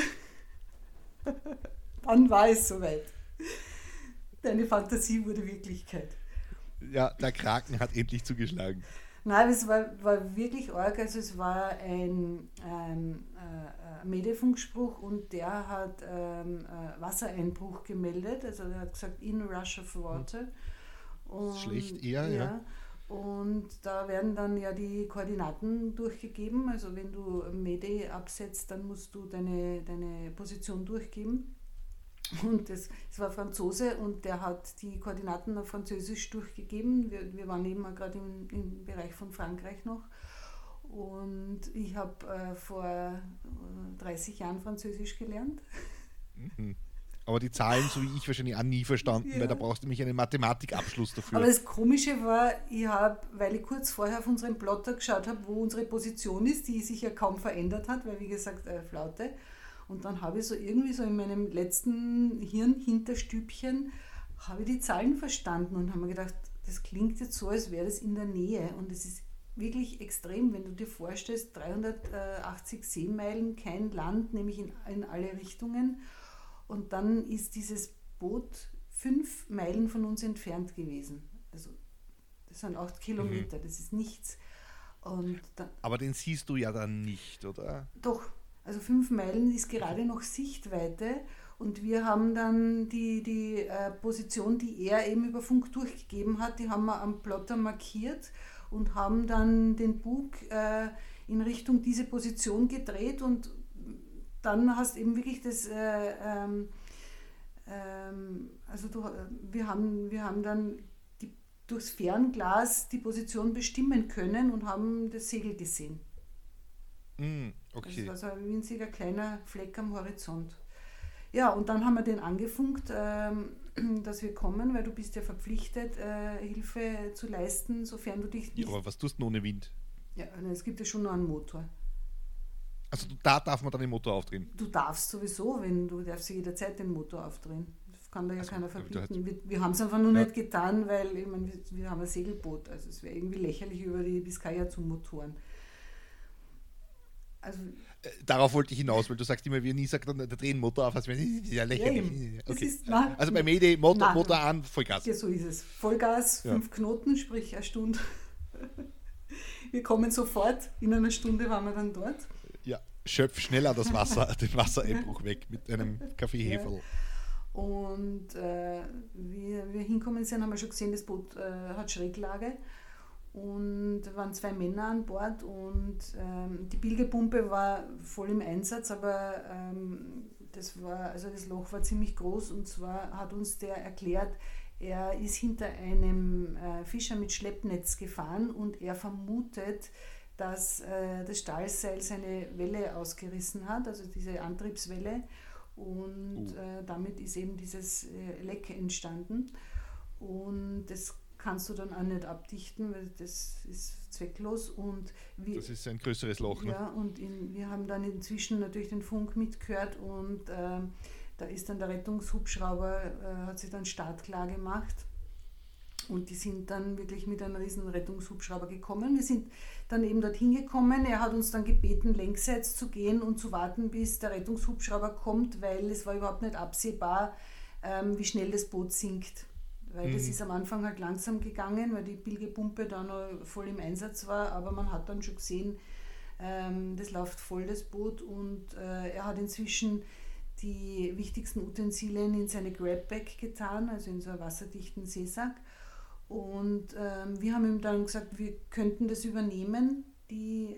Dann war es soweit. Deine Fantasie wurde Wirklichkeit. Ja, der Kraken hat endlich zugeschlagen. Nein, es war wirklich arg. Also es war ein Mayday-Funkspruch und der hat Wassereinbruch gemeldet. Also er hat gesagt, in rush of water. Und, schlecht eher, ja. Und da werden dann ja die Koordinaten durchgegeben. Also wenn du Mayday absetzt, dann musst du deine Position durchgeben. Und es war Franzose und der hat die Koordinaten auf Französisch durchgegeben. Wir waren eben gerade im Bereich von Frankreich noch. Und ich habe vor 30 Jahren Französisch gelernt. Aber die Zahlen, so wie ich, wahrscheinlich auch nie verstanden, weil da brauchst du nämlich einen Mathematikabschluss dafür. Aber das Komische war, weil ich kurz vorher auf unseren Plotter geschaut habe, wo unsere Position ist, die sich ja kaum verändert hat, weil wie gesagt, Flaute. Und dann habe ich so irgendwie so in meinem letzten Hirnhinterstübchen habe ich die Zahlen verstanden und habe mir gedacht, das klingt jetzt so, als wäre das in der Nähe. Und es ist wirklich extrem, wenn du dir vorstellst, 380 Seemeilen, kein Land, nämlich in alle Richtungen. Und dann ist dieses Boot 5 Meilen von uns entfernt gewesen. Also das sind 8 Kilometer, das ist nichts. Und dann, aber den siehst du ja dann nicht, oder? Doch. Also 5 Meilen ist gerade noch Sichtweite und wir haben dann die Position, die er eben über Funk durchgegeben hat, die haben wir am Plotter markiert und haben dann den Bug in Richtung diese Position gedreht und dann hast eben wirklich das, wir haben dann durchs Fernglas die Position bestimmen können und haben das Segel gesehen. Okay. Das war so ein winziger kleiner Fleck am Horizont. Ja, und dann haben wir den angefunkt, dass wir kommen, weil du bist ja verpflichtet, Hilfe zu leisten, sofern du dich nicht... Ja, aber was tust du ohne Wind? Ja, es gibt ja schon noch einen Motor. Also da darf man dann den Motor aufdrehen? Du darfst sowieso, du darfst jederzeit den Motor aufdrehen. Das kann da ja keiner verbieten. Wir haben es einfach nur nicht getan, weil ich meine, wir haben ein Segelboot. Also es wäre irgendwie lächerlich, über die Biskaya zu motoren. Also, darauf wollte ich hinaus, weil du sagst immer, wie nie sagt, der drehen Motor auf, als wäre ja lächerlich. Ja, okay. Also bei Mayday Motor an, Vollgas. Ja, so ist es. Vollgas, 5 Knoten, sprich eine Stunde. Wir kommen sofort, in einer Stunde waren wir dann dort. Ja, schöpf schneller das Wasser, den Wassereinbruch weg mit einem Kaffeeheferl. Ja. Und wie wir hinkommen sind, haben wir schon gesehen, das Boot hat Schräglage. und da waren 2 Männer an Bord und die Pilgerpumpe war voll im Einsatz, aber das Loch war ziemlich groß, und zwar hat uns der erklärt, er ist hinter einem Fischer mit Schleppnetz gefahren und er vermutet, dass das Stahlseil seine Welle ausgerissen hat, also diese Antriebswelle, und damit ist eben dieses Leck entstanden, und das kannst du dann auch nicht abdichten, weil das ist zwecklos. Und das ist ein größeres Loch. Ne? Ja, und wir haben dann inzwischen natürlich den Funk mitgehört, und da ist dann der Rettungshubschrauber, hat sich dann startklar gemacht, und die sind dann wirklich mit einem riesen Rettungshubschrauber gekommen. Wir sind dann eben dorthin gekommen. Er hat uns dann gebeten, längsseits zu gehen und zu warten, bis der Rettungshubschrauber kommt, weil es war überhaupt nicht absehbar, wie schnell das Boot sinkt. Weil das ist am Anfang halt langsam gegangen, weil die Pilgerpumpe da noch voll im Einsatz war, aber man hat dann schon gesehen, das läuft voll, das Boot, und er hat inzwischen die wichtigsten Utensilien in seine Grabbag getan, also in so einen wasserdichten Seesack, und wir haben ihm dann gesagt, wir könnten das übernehmen, die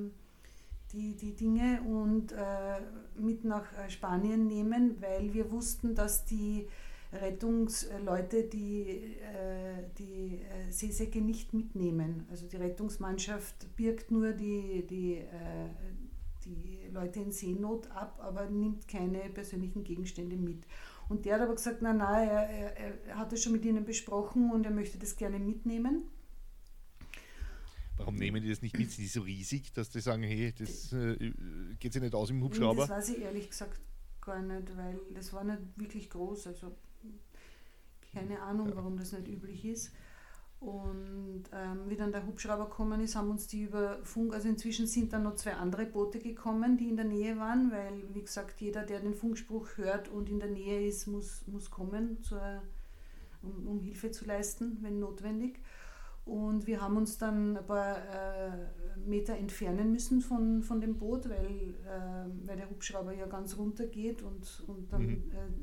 Dinge, und mit nach Spanien nehmen, weil wir wussten, dass die Rettungsleute die Seesäcke nicht mitnehmen. Also die Rettungsmannschaft birgt nur die Leute in Seenot ab, aber nimmt keine persönlichen Gegenstände mit. Und der hat aber gesagt, er hat das schon mit ihnen besprochen und er möchte das gerne mitnehmen. Warum nehmen die das nicht mit? Sind die so riesig, dass die sagen, hey, das geht sich nicht aus im Hubschrauber? Das weiß ich ehrlich gesagt gar nicht, weil das war nicht wirklich groß, also keine Ahnung, warum das nicht üblich ist. Und wie dann der Hubschrauber gekommen ist, haben uns die über Funk, also inzwischen sind dann noch 2 andere Boote gekommen, die in der Nähe waren, weil, wie gesagt, jeder, der den Funkspruch hört und in der Nähe ist, muss kommen, um Hilfe zu leisten, wenn notwendig. Und wir haben uns dann ein paar Meter entfernen müssen von dem Boot, weil der Hubschrauber ja ganz runter geht und dann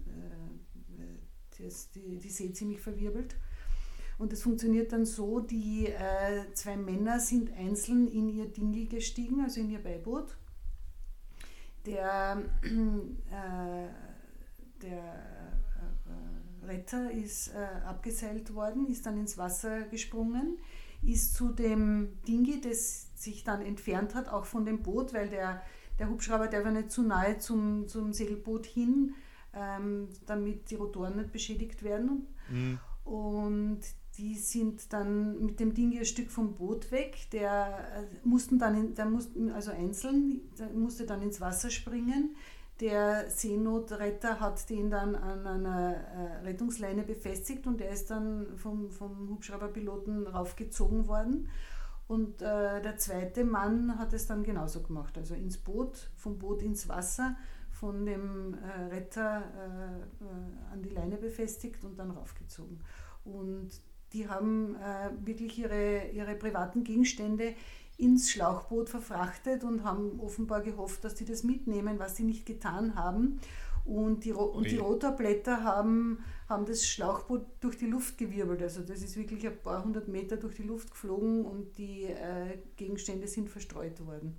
die See ziemlich verwirbelt. Und es funktioniert dann so, die 2 Männer sind einzeln in ihr Dingel gestiegen, also in ihr Beiboot. Der Retter ist abgeseilt worden, ist dann ins Wasser gesprungen, ist zu dem Dinghy, das sich dann entfernt hat, auch von dem Boot, weil der Hubschrauber darf ja nicht zu nahe zum Segelboot hin, damit die Rotoren nicht beschädigt werden. Und die sind dann mit dem Ding ein Stück vom Boot weg. Der musste dann ins Wasser springen. Der Seenotretter hat den dann an einer Rettungsleine befestigt, und der ist dann vom Hubschrauberpiloten raufgezogen worden. Und der zweite Mann hat es dann genauso gemacht, also ins Boot, vom Boot ins Wasser, von dem Retter an die Leine befestigt und dann raufgezogen. Und die haben wirklich ihre privaten Gegenstände ins Schlauchboot verfrachtet und haben offenbar gehofft, dass die das mitnehmen, was sie nicht getan haben. Und die Rotorblätter haben das Schlauchboot durch die Luft gewirbelt. Also das ist wirklich ein paar 100 Meter durch die Luft geflogen, und die Gegenstände sind verstreut worden.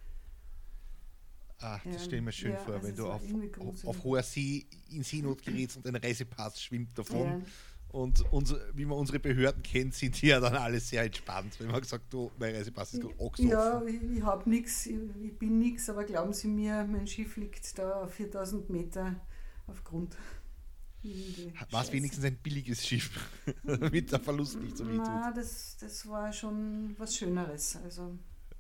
Das stelle ich mir schön vor, wenn du auf hoher See in Seenot gerätst und ein Reisepass schwimmt davon. Ja. Und wie man unsere Behörden kennt, sind die ja dann alle sehr entspannt. Wenn man sagt, mein Reisepass ist auch so. Ja, ich habe nichts, ich bin nichts, aber glauben Sie mir, mein Schiff liegt da auf 4000 Meter auf Grund. War es wenigstens ein billiges Schiff, damit der Verlust nicht so weh tut? Nein, das war schon was Schöneres. Also,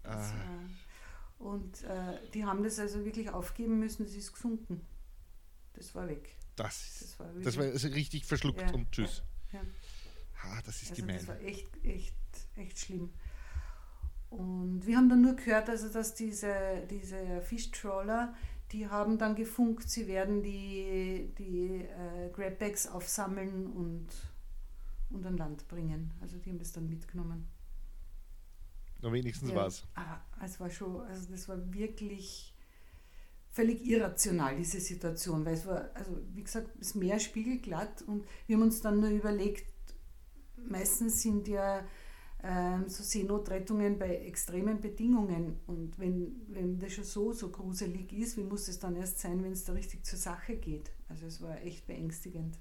die haben das also wirklich aufgeben müssen, es ist gesunken. Das war weg. Das war also richtig verschluckt und tschüss. Ja. Das ist also gemein. Das war echt schlimm. Und wir haben dann nur gehört, also dass diese Fischtrawler, die haben dann gefunkt, sie werden die Grabbags aufsammeln und an Land bringen. Also die haben das dann mitgenommen. Na, wenigstens war's. Es war schon, also das war wirklich völlig irrational, diese Situation, weil es war, also wie gesagt, das Meer spiegelglatt, und wir haben uns dann nur überlegt, meistens sind ja so Seenotrettungen bei extremen Bedingungen. Und wenn das schon so gruselig ist, wie muss es dann erst sein, wenn es da richtig zur Sache geht? Also es war echt beängstigend.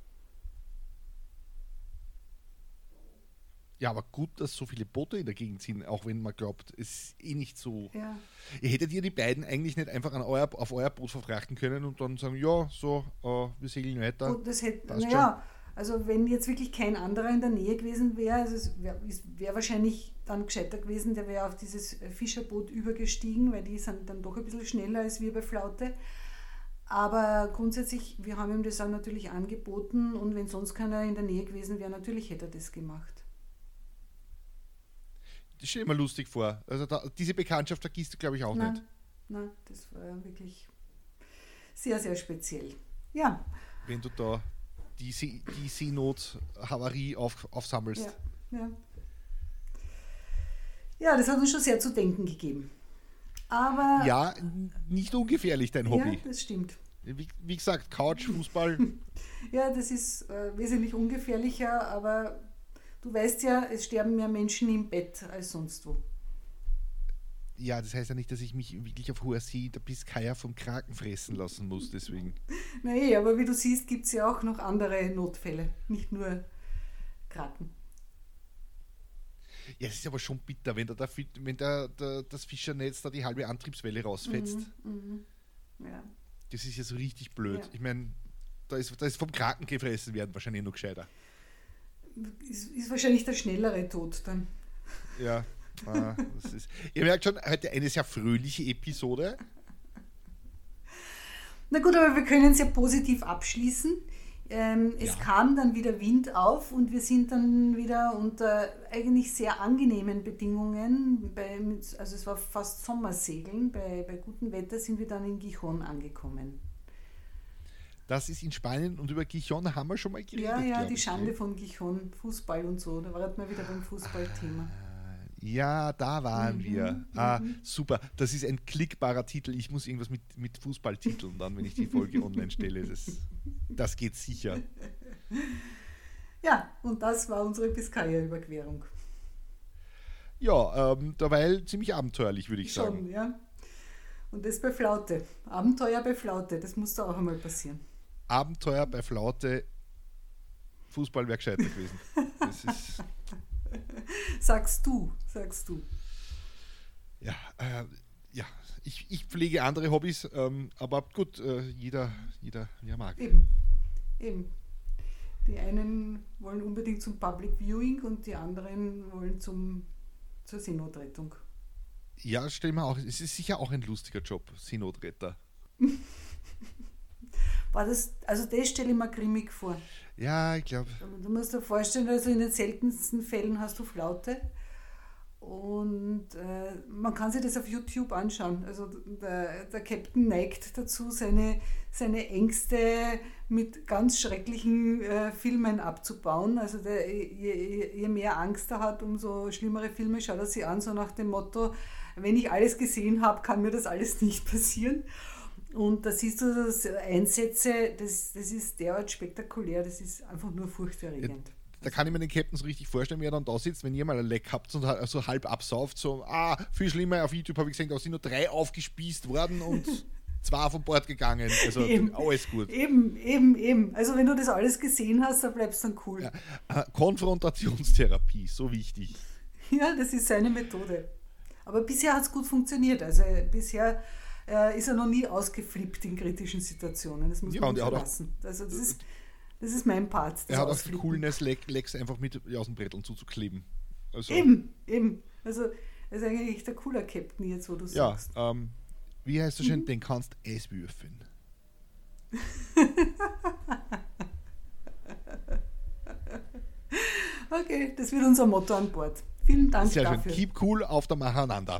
Ja, aber gut, dass so viele Boote in der Gegend sind, auch wenn man glaubt, es ist eh nicht so. Ja. Ihr hättet ihr die beiden eigentlich nicht einfach auf euer Boot verfrachten können und dann sagen, ja, so, wir segeln weiter. Gut, das hätte, naja, also wenn jetzt wirklich kein anderer in der Nähe gewesen wäre, also es wäre wahrscheinlich dann gescheiter gewesen, der wäre auf dieses Fischerboot übergestiegen, weil die sind dann doch ein bisschen schneller als wir bei Flaute. Aber grundsätzlich, wir haben ihm das auch natürlich angeboten und wenn sonst keiner in der Nähe gewesen wäre, natürlich hätte er das gemacht. Das stelle ich mir lustig vor. Also diese Bekanntschaft vergisst du, glaube ich, auch nicht. Nein, das war wirklich sehr, sehr speziell. Ja. Wenn du da die Seenot-Havarie aufsammelst. Ja, das hat uns schon sehr zu denken gegeben. Aber ja, nicht ungefährlich, dein Hobby. Ja, das stimmt. Wie gesagt, Couch, Fußball. Ja, das ist wesentlich ungefährlicher, aber du weißt ja, es sterben mehr Menschen im Bett als sonst wo. Ja, das heißt ja nicht, dass ich mich wirklich auf hoher See der Biskaya vom Kraken fressen lassen muss, deswegen. Nein, aber wie du siehst, gibt es ja auch noch andere Notfälle, nicht nur Kraken. Ja, es ist aber schon bitter, wenn das Fischernetz da die halbe Antriebswelle rausfetzt. Ja. Das ist ja so richtig blöd. Ja. Ich meine, da ist vom Kraken gefressen werden wahrscheinlich noch gescheiter. Ist wahrscheinlich der schnellere Tod dann. Ja, ihr merkt schon, heute eine sehr fröhliche Episode. Na gut, aber wir können es ja positiv abschließen. Es kam dann wieder Wind auf und wir sind dann wieder unter eigentlich sehr angenehmen Bedingungen, also es war fast Sommersegeln, bei gutem Wetter sind wir dann in Gijón angekommen. Das ist in Spanien und über Gijón haben wir schon mal geredet. Ja, die Schande von Gijón, Fußball und so, da waren wir wieder beim Fußballthema. Ja, da waren wir. Super, das ist ein klickbarer Titel. Ich muss irgendwas mit Fußball titeln, dann, wenn ich die Folge online stelle. Das geht sicher. Ja, und das war unsere Biskaya-Überquerung. Ja, derweil ziemlich abenteuerlich, würde ich sagen. Schon, ja. Und das bei Flaute. Abenteuer bei Flaute, das muss da auch einmal passieren. Abenteuer bei Flaute, Fußball wäre gescheiter gewesen. Das ist... Sagst du. Ja, ich pflege andere Hobbys, aber gut, jeder wie er mag. Eben. Die einen wollen unbedingt zum Public Viewing und die anderen wollen zur Seenotrettung. Ja, stell mir auch, es ist sicher auch ein lustiger Job, Seenotretter. Das stelle ich mir grimmig vor. Ja, ich glaube. Du musst dir vorstellen, also in den seltensten Fällen hast du Flaute und man kann sich das auf YouTube anschauen. Also der Captain neigt dazu, seine Ängste mit ganz schrecklichen Filmen abzubauen. Also je mehr Angst er hat, umso schlimmere Filme schaut er sich an, so nach dem Motto, wenn ich alles gesehen habe, kann mir das alles nicht passieren. Und da siehst du, dass Einsätze, das ist derart spektakulär, das ist einfach nur furchterregend. Da kann ich mir den Captain so richtig vorstellen, wie er dann da sitzt, wenn ihr mal ein Leck habt und so halb absauft, so, viel schlimmer, auf YouTube habe ich gesehen, da sind nur 3 aufgespießt worden und 2 von Bord gegangen, also alles gut. Eben. Also wenn du das alles gesehen hast, dann bleibst du dann cool. Ja, Konfrontationstherapie, so wichtig. Ja, das ist seine Methode. Aber bisher hat es gut funktioniert, also bisher ist er noch nie ausgeflippt in kritischen Situationen. Das muss man verlassen. Also das ist mein Part. Er hat auch die Coolness, Lex einfach mit aus den Bretteln zuzukleben. Also, eben. Also er ist eigentlich der cooler Captain jetzt, wo du sagst. Wie heißt das schön? Den kannst Eis würfeln. Okay, das wird unser Motto an Bord. Vielen Dank Sehr dafür. Schön. Keep cool, auf der Macheinander.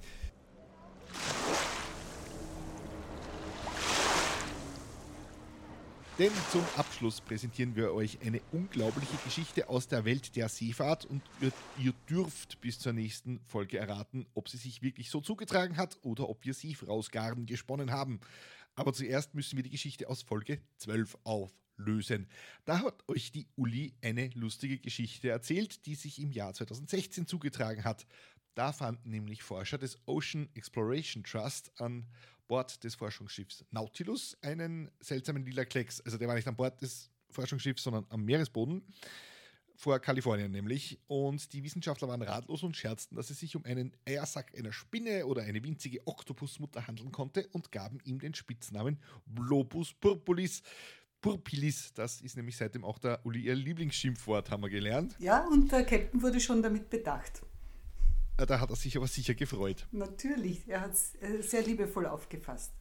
Denn zum Abschluss präsentieren wir euch eine unglaubliche Geschichte aus der Welt der Seefahrt und ihr dürft bis zur nächsten Folge erraten, ob sie sich wirklich so zugetragen hat oder ob wir Seefrausgarn gesponnen haben. Aber zuerst müssen wir die Geschichte aus Folge 12 auflösen. Da hat euch die Uli eine lustige Geschichte erzählt, die sich im Jahr 2016 zugetragen hat. Da fanden nämlich Forscher des Ocean Exploration Trust an Bord des Forschungsschiffs Nautilus einen seltsamen lila Klecks. Also der war nicht an Bord des Forschungsschiffs, sondern am Meeresboden, vor Kalifornien nämlich. Und die Wissenschaftler waren ratlos und scherzten, dass es sich um einen Eiersack einer Spinne oder eine winzige Oktopusmutter handeln konnte und gaben ihm den Spitznamen Globus purpuris. Purpilis, das ist nämlich seitdem auch der Uli ihr Lieblingsschimpfwort, haben wir gelernt. Ja, und der Captain wurde schon damit bedacht. Da hat er sich aber sicher gefreut. Natürlich, er hat es sehr liebevoll aufgefasst.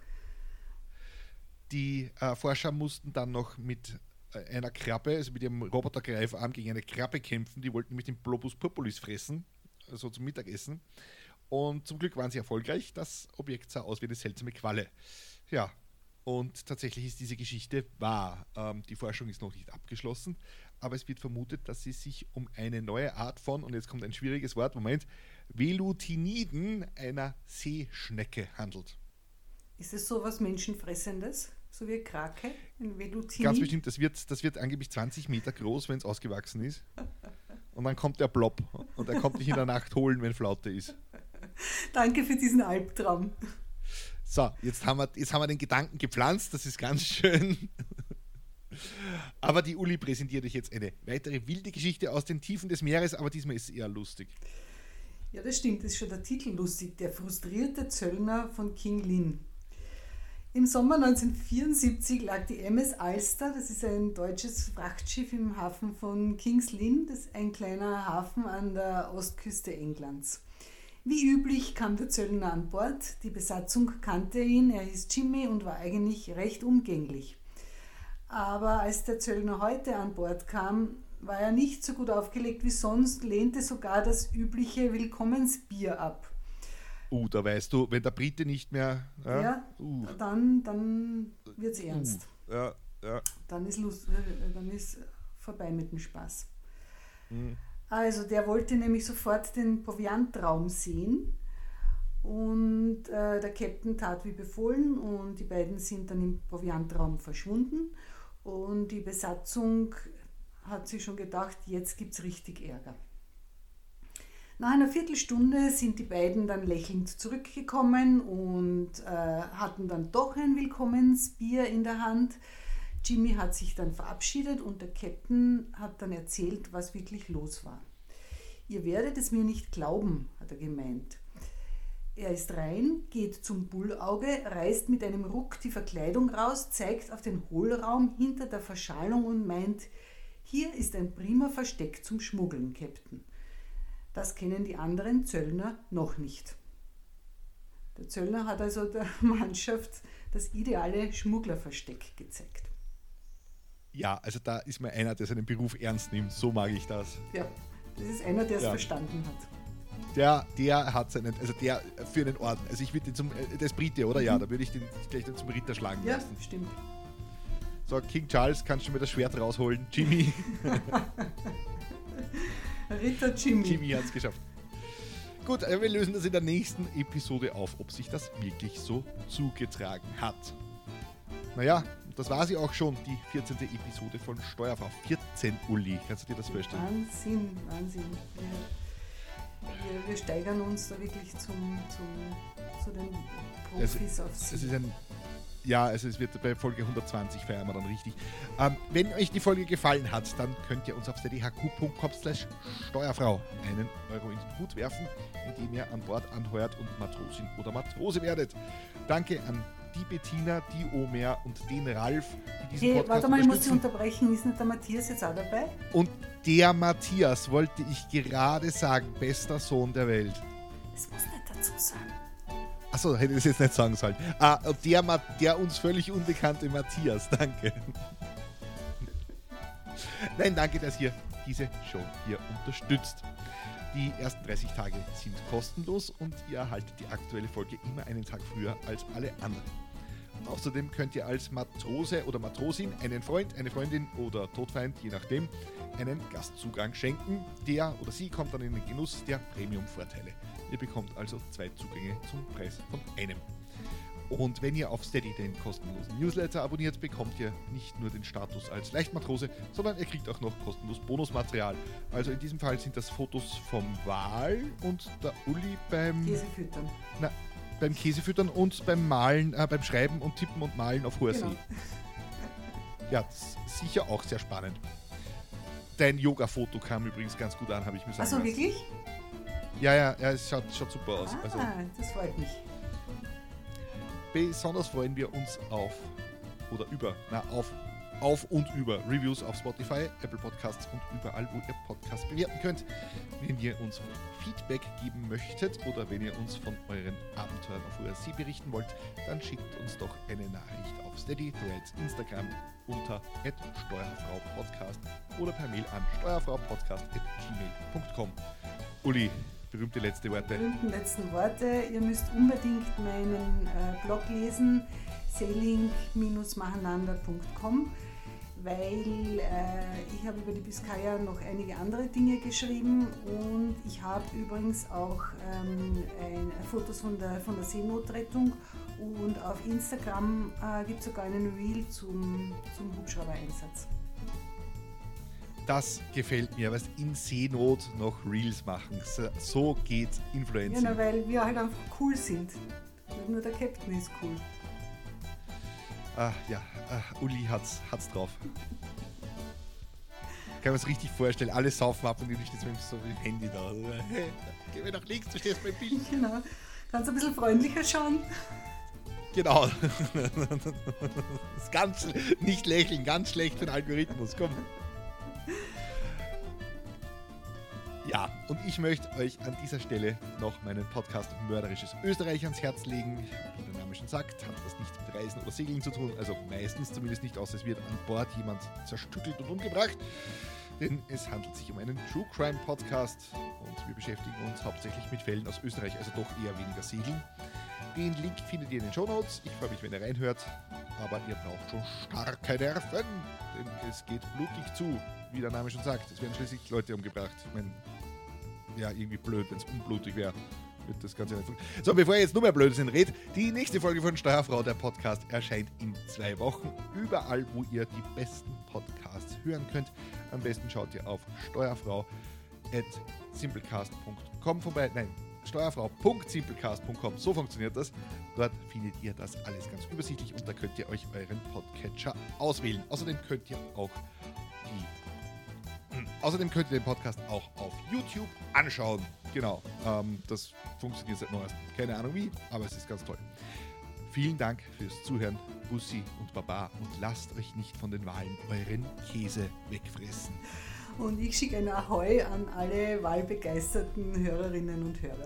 Die Forscher mussten dann noch mit einer Krabbe, also mit ihrem Robotergreifarm gegen eine Krabbe kämpfen. Die wollten nämlich den Globus purpuris fressen, also zum Mittagessen. Und zum Glück waren sie erfolgreich. Das Objekt sah aus wie eine seltsame Qualle. Ja, und tatsächlich ist diese Geschichte wahr. Die Forschung ist noch nicht abgeschlossen, aber es wird vermutet, dass es sich um eine neue Art von, und jetzt kommt ein schwieriges Wort, Moment, Velutiniden, einer Seeschnecke handelt. Ist es so was Menschenfressendes? So wie eine Krake? Ein Velutinid? Ganz bestimmt, das wird angeblich 20 Meter groß, wenn es ausgewachsen ist. Und dann kommt der Blob und er kommt dich in der Nacht holen, wenn Flaute ist. Danke für diesen Albtraum. So, jetzt haben wir den Gedanken gepflanzt, das ist ganz schön. Aber die Uli präsentiert euch jetzt eine weitere wilde Geschichte aus den Tiefen des Meeres, aber diesmal ist es eher lustig. Ja, das stimmt, das ist schon der Titel lustig. Der frustrierte Zöllner von King Lin. Im Sommer 1974 lag die MS Alster, das ist ein deutsches Frachtschiff im Hafen von King's Lynn, das ist ein kleiner Hafen an der Ostküste Englands. Wie üblich kam der Zöllner an Bord, die Besatzung kannte ihn, er hieß Jimmy und war eigentlich recht umgänglich. Aber als der Zöllner heute an Bord kam, war er nicht so gut aufgelegt wie sonst, lehnte sogar das übliche Willkommensbier ab. Da weißt du, wenn der Brite nicht mehr... Dann wird es ernst. Ja. Dann ist vorbei mit dem Spaß. Also der wollte nämlich sofort den Proviantraum sehen und der Captain tat wie befohlen und die beiden sind dann im Proviantraum verschwunden und die Besatzung hat sich schon gedacht, jetzt gibt es richtig Ärger. Nach einer Viertelstunde sind die beiden dann lächelnd zurückgekommen und hatten dann doch ein Willkommensbier in der Hand. Jimmy hat sich dann verabschiedet und der Captain hat dann erzählt, was wirklich los war. Ihr werdet es mir nicht glauben, hat er gemeint. Er ist rein, geht zum Bullauge, reißt mit einem Ruck die Verkleidung raus, zeigt auf den Hohlraum hinter der Verschalung und meint, hier ist ein prima Versteck zum Schmuggeln, Captain. Das kennen die anderen Zöllner noch nicht. Der Zöllner hat also der Mannschaft das ideale Schmugglerversteck gezeigt. Ja, also da ist mal einer, der seinen Beruf ernst nimmt. So mag ich das. Ja, das ist einer, der es verstanden hat. Der hat seinen, also der für einen Orden. Also ich würde den der ist Brite, oder? Ja, da würde ich den gleich zum Ritter schlagen lassen. Ja, stimmt. So, King Charles, kannst du mir das Schwert rausholen? Jimmy. Ritter Jimmy. Jimmy hat es geschafft. Gut, wir lösen das in der nächsten Episode auf, ob sich das wirklich so zugetragen hat. Naja, das war sie auch schon, die 14. Episode von Steuerfrau. 14, Uli. Kannst du dir das vorstellen? Wahnsinn. Wir steigern uns da wirklich zu den Profis auf Sie. Es wird bei Folge 120 feiern wir dann richtig. Wenn euch die Folge gefallen hat, dann könnt ihr uns auf steadyhq.com/Steuerfrau einen Euro in den Hut werfen, indem ihr an Bord anheuert und Matrosin oder Matrose werdet. Danke an die Bettina, die Omer und den Ralf, die diesen Podcast warte mal, ich muss dich unterbrechen. Ist nicht der Matthias jetzt auch dabei? Und der Matthias, wollte ich gerade sagen, bester Sohn der Welt. Das muss nicht dazu sagen. Achso, hätte ich das jetzt nicht sagen sollen. Der uns völlig unbekannte Matthias, danke. Nein, danke, dass ihr diese Show hier unterstützt. Die ersten 30 Tage sind kostenlos und ihr erhaltet die aktuelle Folge immer einen Tag früher als alle anderen. Außerdem könnt ihr als Matrose oder Matrosin einen Freund, eine Freundin oder Todfeind, je nachdem, einen Gastzugang schenken. Der oder sie kommt dann in den Genuss der Premium-Vorteile. Ihr bekommt also 2 Zugänge zum Preis von einem. Und wenn ihr auf Steady den kostenlosen Newsletter abonniert, bekommt ihr nicht nur den Status als Leichtmatrose, sondern ihr kriegt auch noch kostenlos Bonusmaterial. Also in diesem Fall sind das Fotos vom Wal und der Uli beim Käsefüttern und beim Malen, beim Schreiben und Tippen und Malen auf hoher See. Genau. Ja, das ist sicher auch sehr spannend. Dein Yoga-Foto kam übrigens ganz gut an, habe ich mir sagen Achso, lassen. wirklich? Ja, es schaut super aus. Also, Das freut mich. besonders freuen wir uns auf und über Reviews auf Spotify, Apple Podcasts und überall, wo ihr Podcasts bewerten könnt. Wenn ihr uns Feedback geben möchtet oder wenn ihr uns von euren Abenteuern auf hoher See berichten wollt, dann schickt uns doch eine Nachricht auf Steady, Threads, Instagram unter @steuerfraupodcast oder per Mail an steuerfraupodcast@gmail.com. Uli, berühmte letzte Worte. Letzten Worte. Ihr müsst unbedingt meinen Blog lesen, sailing-machanander.com, weil ich habe über die Biskaya noch einige andere Dinge geschrieben und ich habe übrigens auch Fotos von der Seenotrettung und auf Instagram gibt es sogar einen Reel zum Hubschrauber-Einsatz. Das gefällt mir, was in Seenot noch Reels machen. So geht's Influencing. Ja, weil wir halt einfach cool sind. Nicht nur der Captain ist cool. Uli hat's drauf. Kann man es richtig vorstellen, alle saufen ab und du stehst mit so dem Handy da. Hey, geh mir nach links, du stehst beim Bild. Genau. Kannst du ein bisschen freundlicher schauen? Genau. Das ist ganz nicht lächeln, ganz schlecht für den Algorithmus. Komm. Ja, und ich möchte euch an dieser Stelle noch meinen Podcast Mörderisches Österreich ans Herz legen. Wie der Name schon sagt, hat das nichts mit Reisen oder Segeln zu tun, also meistens zumindest nicht, außer es wird an Bord jemand zerstückelt und umgebracht. Denn es handelt sich um einen True Crime Podcast und wir beschäftigen uns hauptsächlich mit Fällen aus Österreich, also doch eher weniger Segeln. Den Link findet ihr in den Shownotes. Ich freue mich, wenn ihr reinhört, aber ihr braucht schon starke Nerven, denn es geht blutig zu, wie der Name schon sagt. Es werden schließlich Leute umgebracht. Ich meine, ja, irgendwie blöd, wenn es unblutig wäre, wird das Ganze nicht funktionieren. So, bevor ihr jetzt nur mehr Blödsinn redet, die nächste Folge von Steuerfrau, der Podcast, erscheint in 2 Wochen. Überall, wo ihr die besten Podcasts hören könnt. Am besten schaut ihr auf steuerfrau@simplecast.com vorbei. Nein, steuerfrau.simplecast.com, so funktioniert das. Dort findet ihr das alles ganz übersichtlich und da könnt ihr euch euren Podcatcher auswählen. Außerdem könnt ihr den Podcast auch auf YouTube anschauen. Genau, das funktioniert seit neuestem. Keine Ahnung wie, aber es ist ganz toll. Vielen Dank fürs Zuhören, Bussi und Baba, und lasst euch nicht von den Walen euren Käse wegfressen. Und ich schicke ein Ahoi an alle wahlbegeisterten Hörerinnen und Hörer.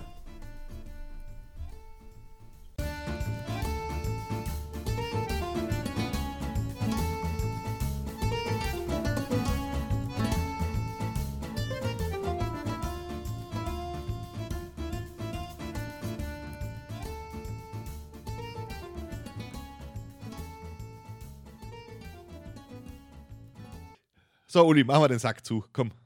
So, Uli, machen wir den Sack zu. Komm.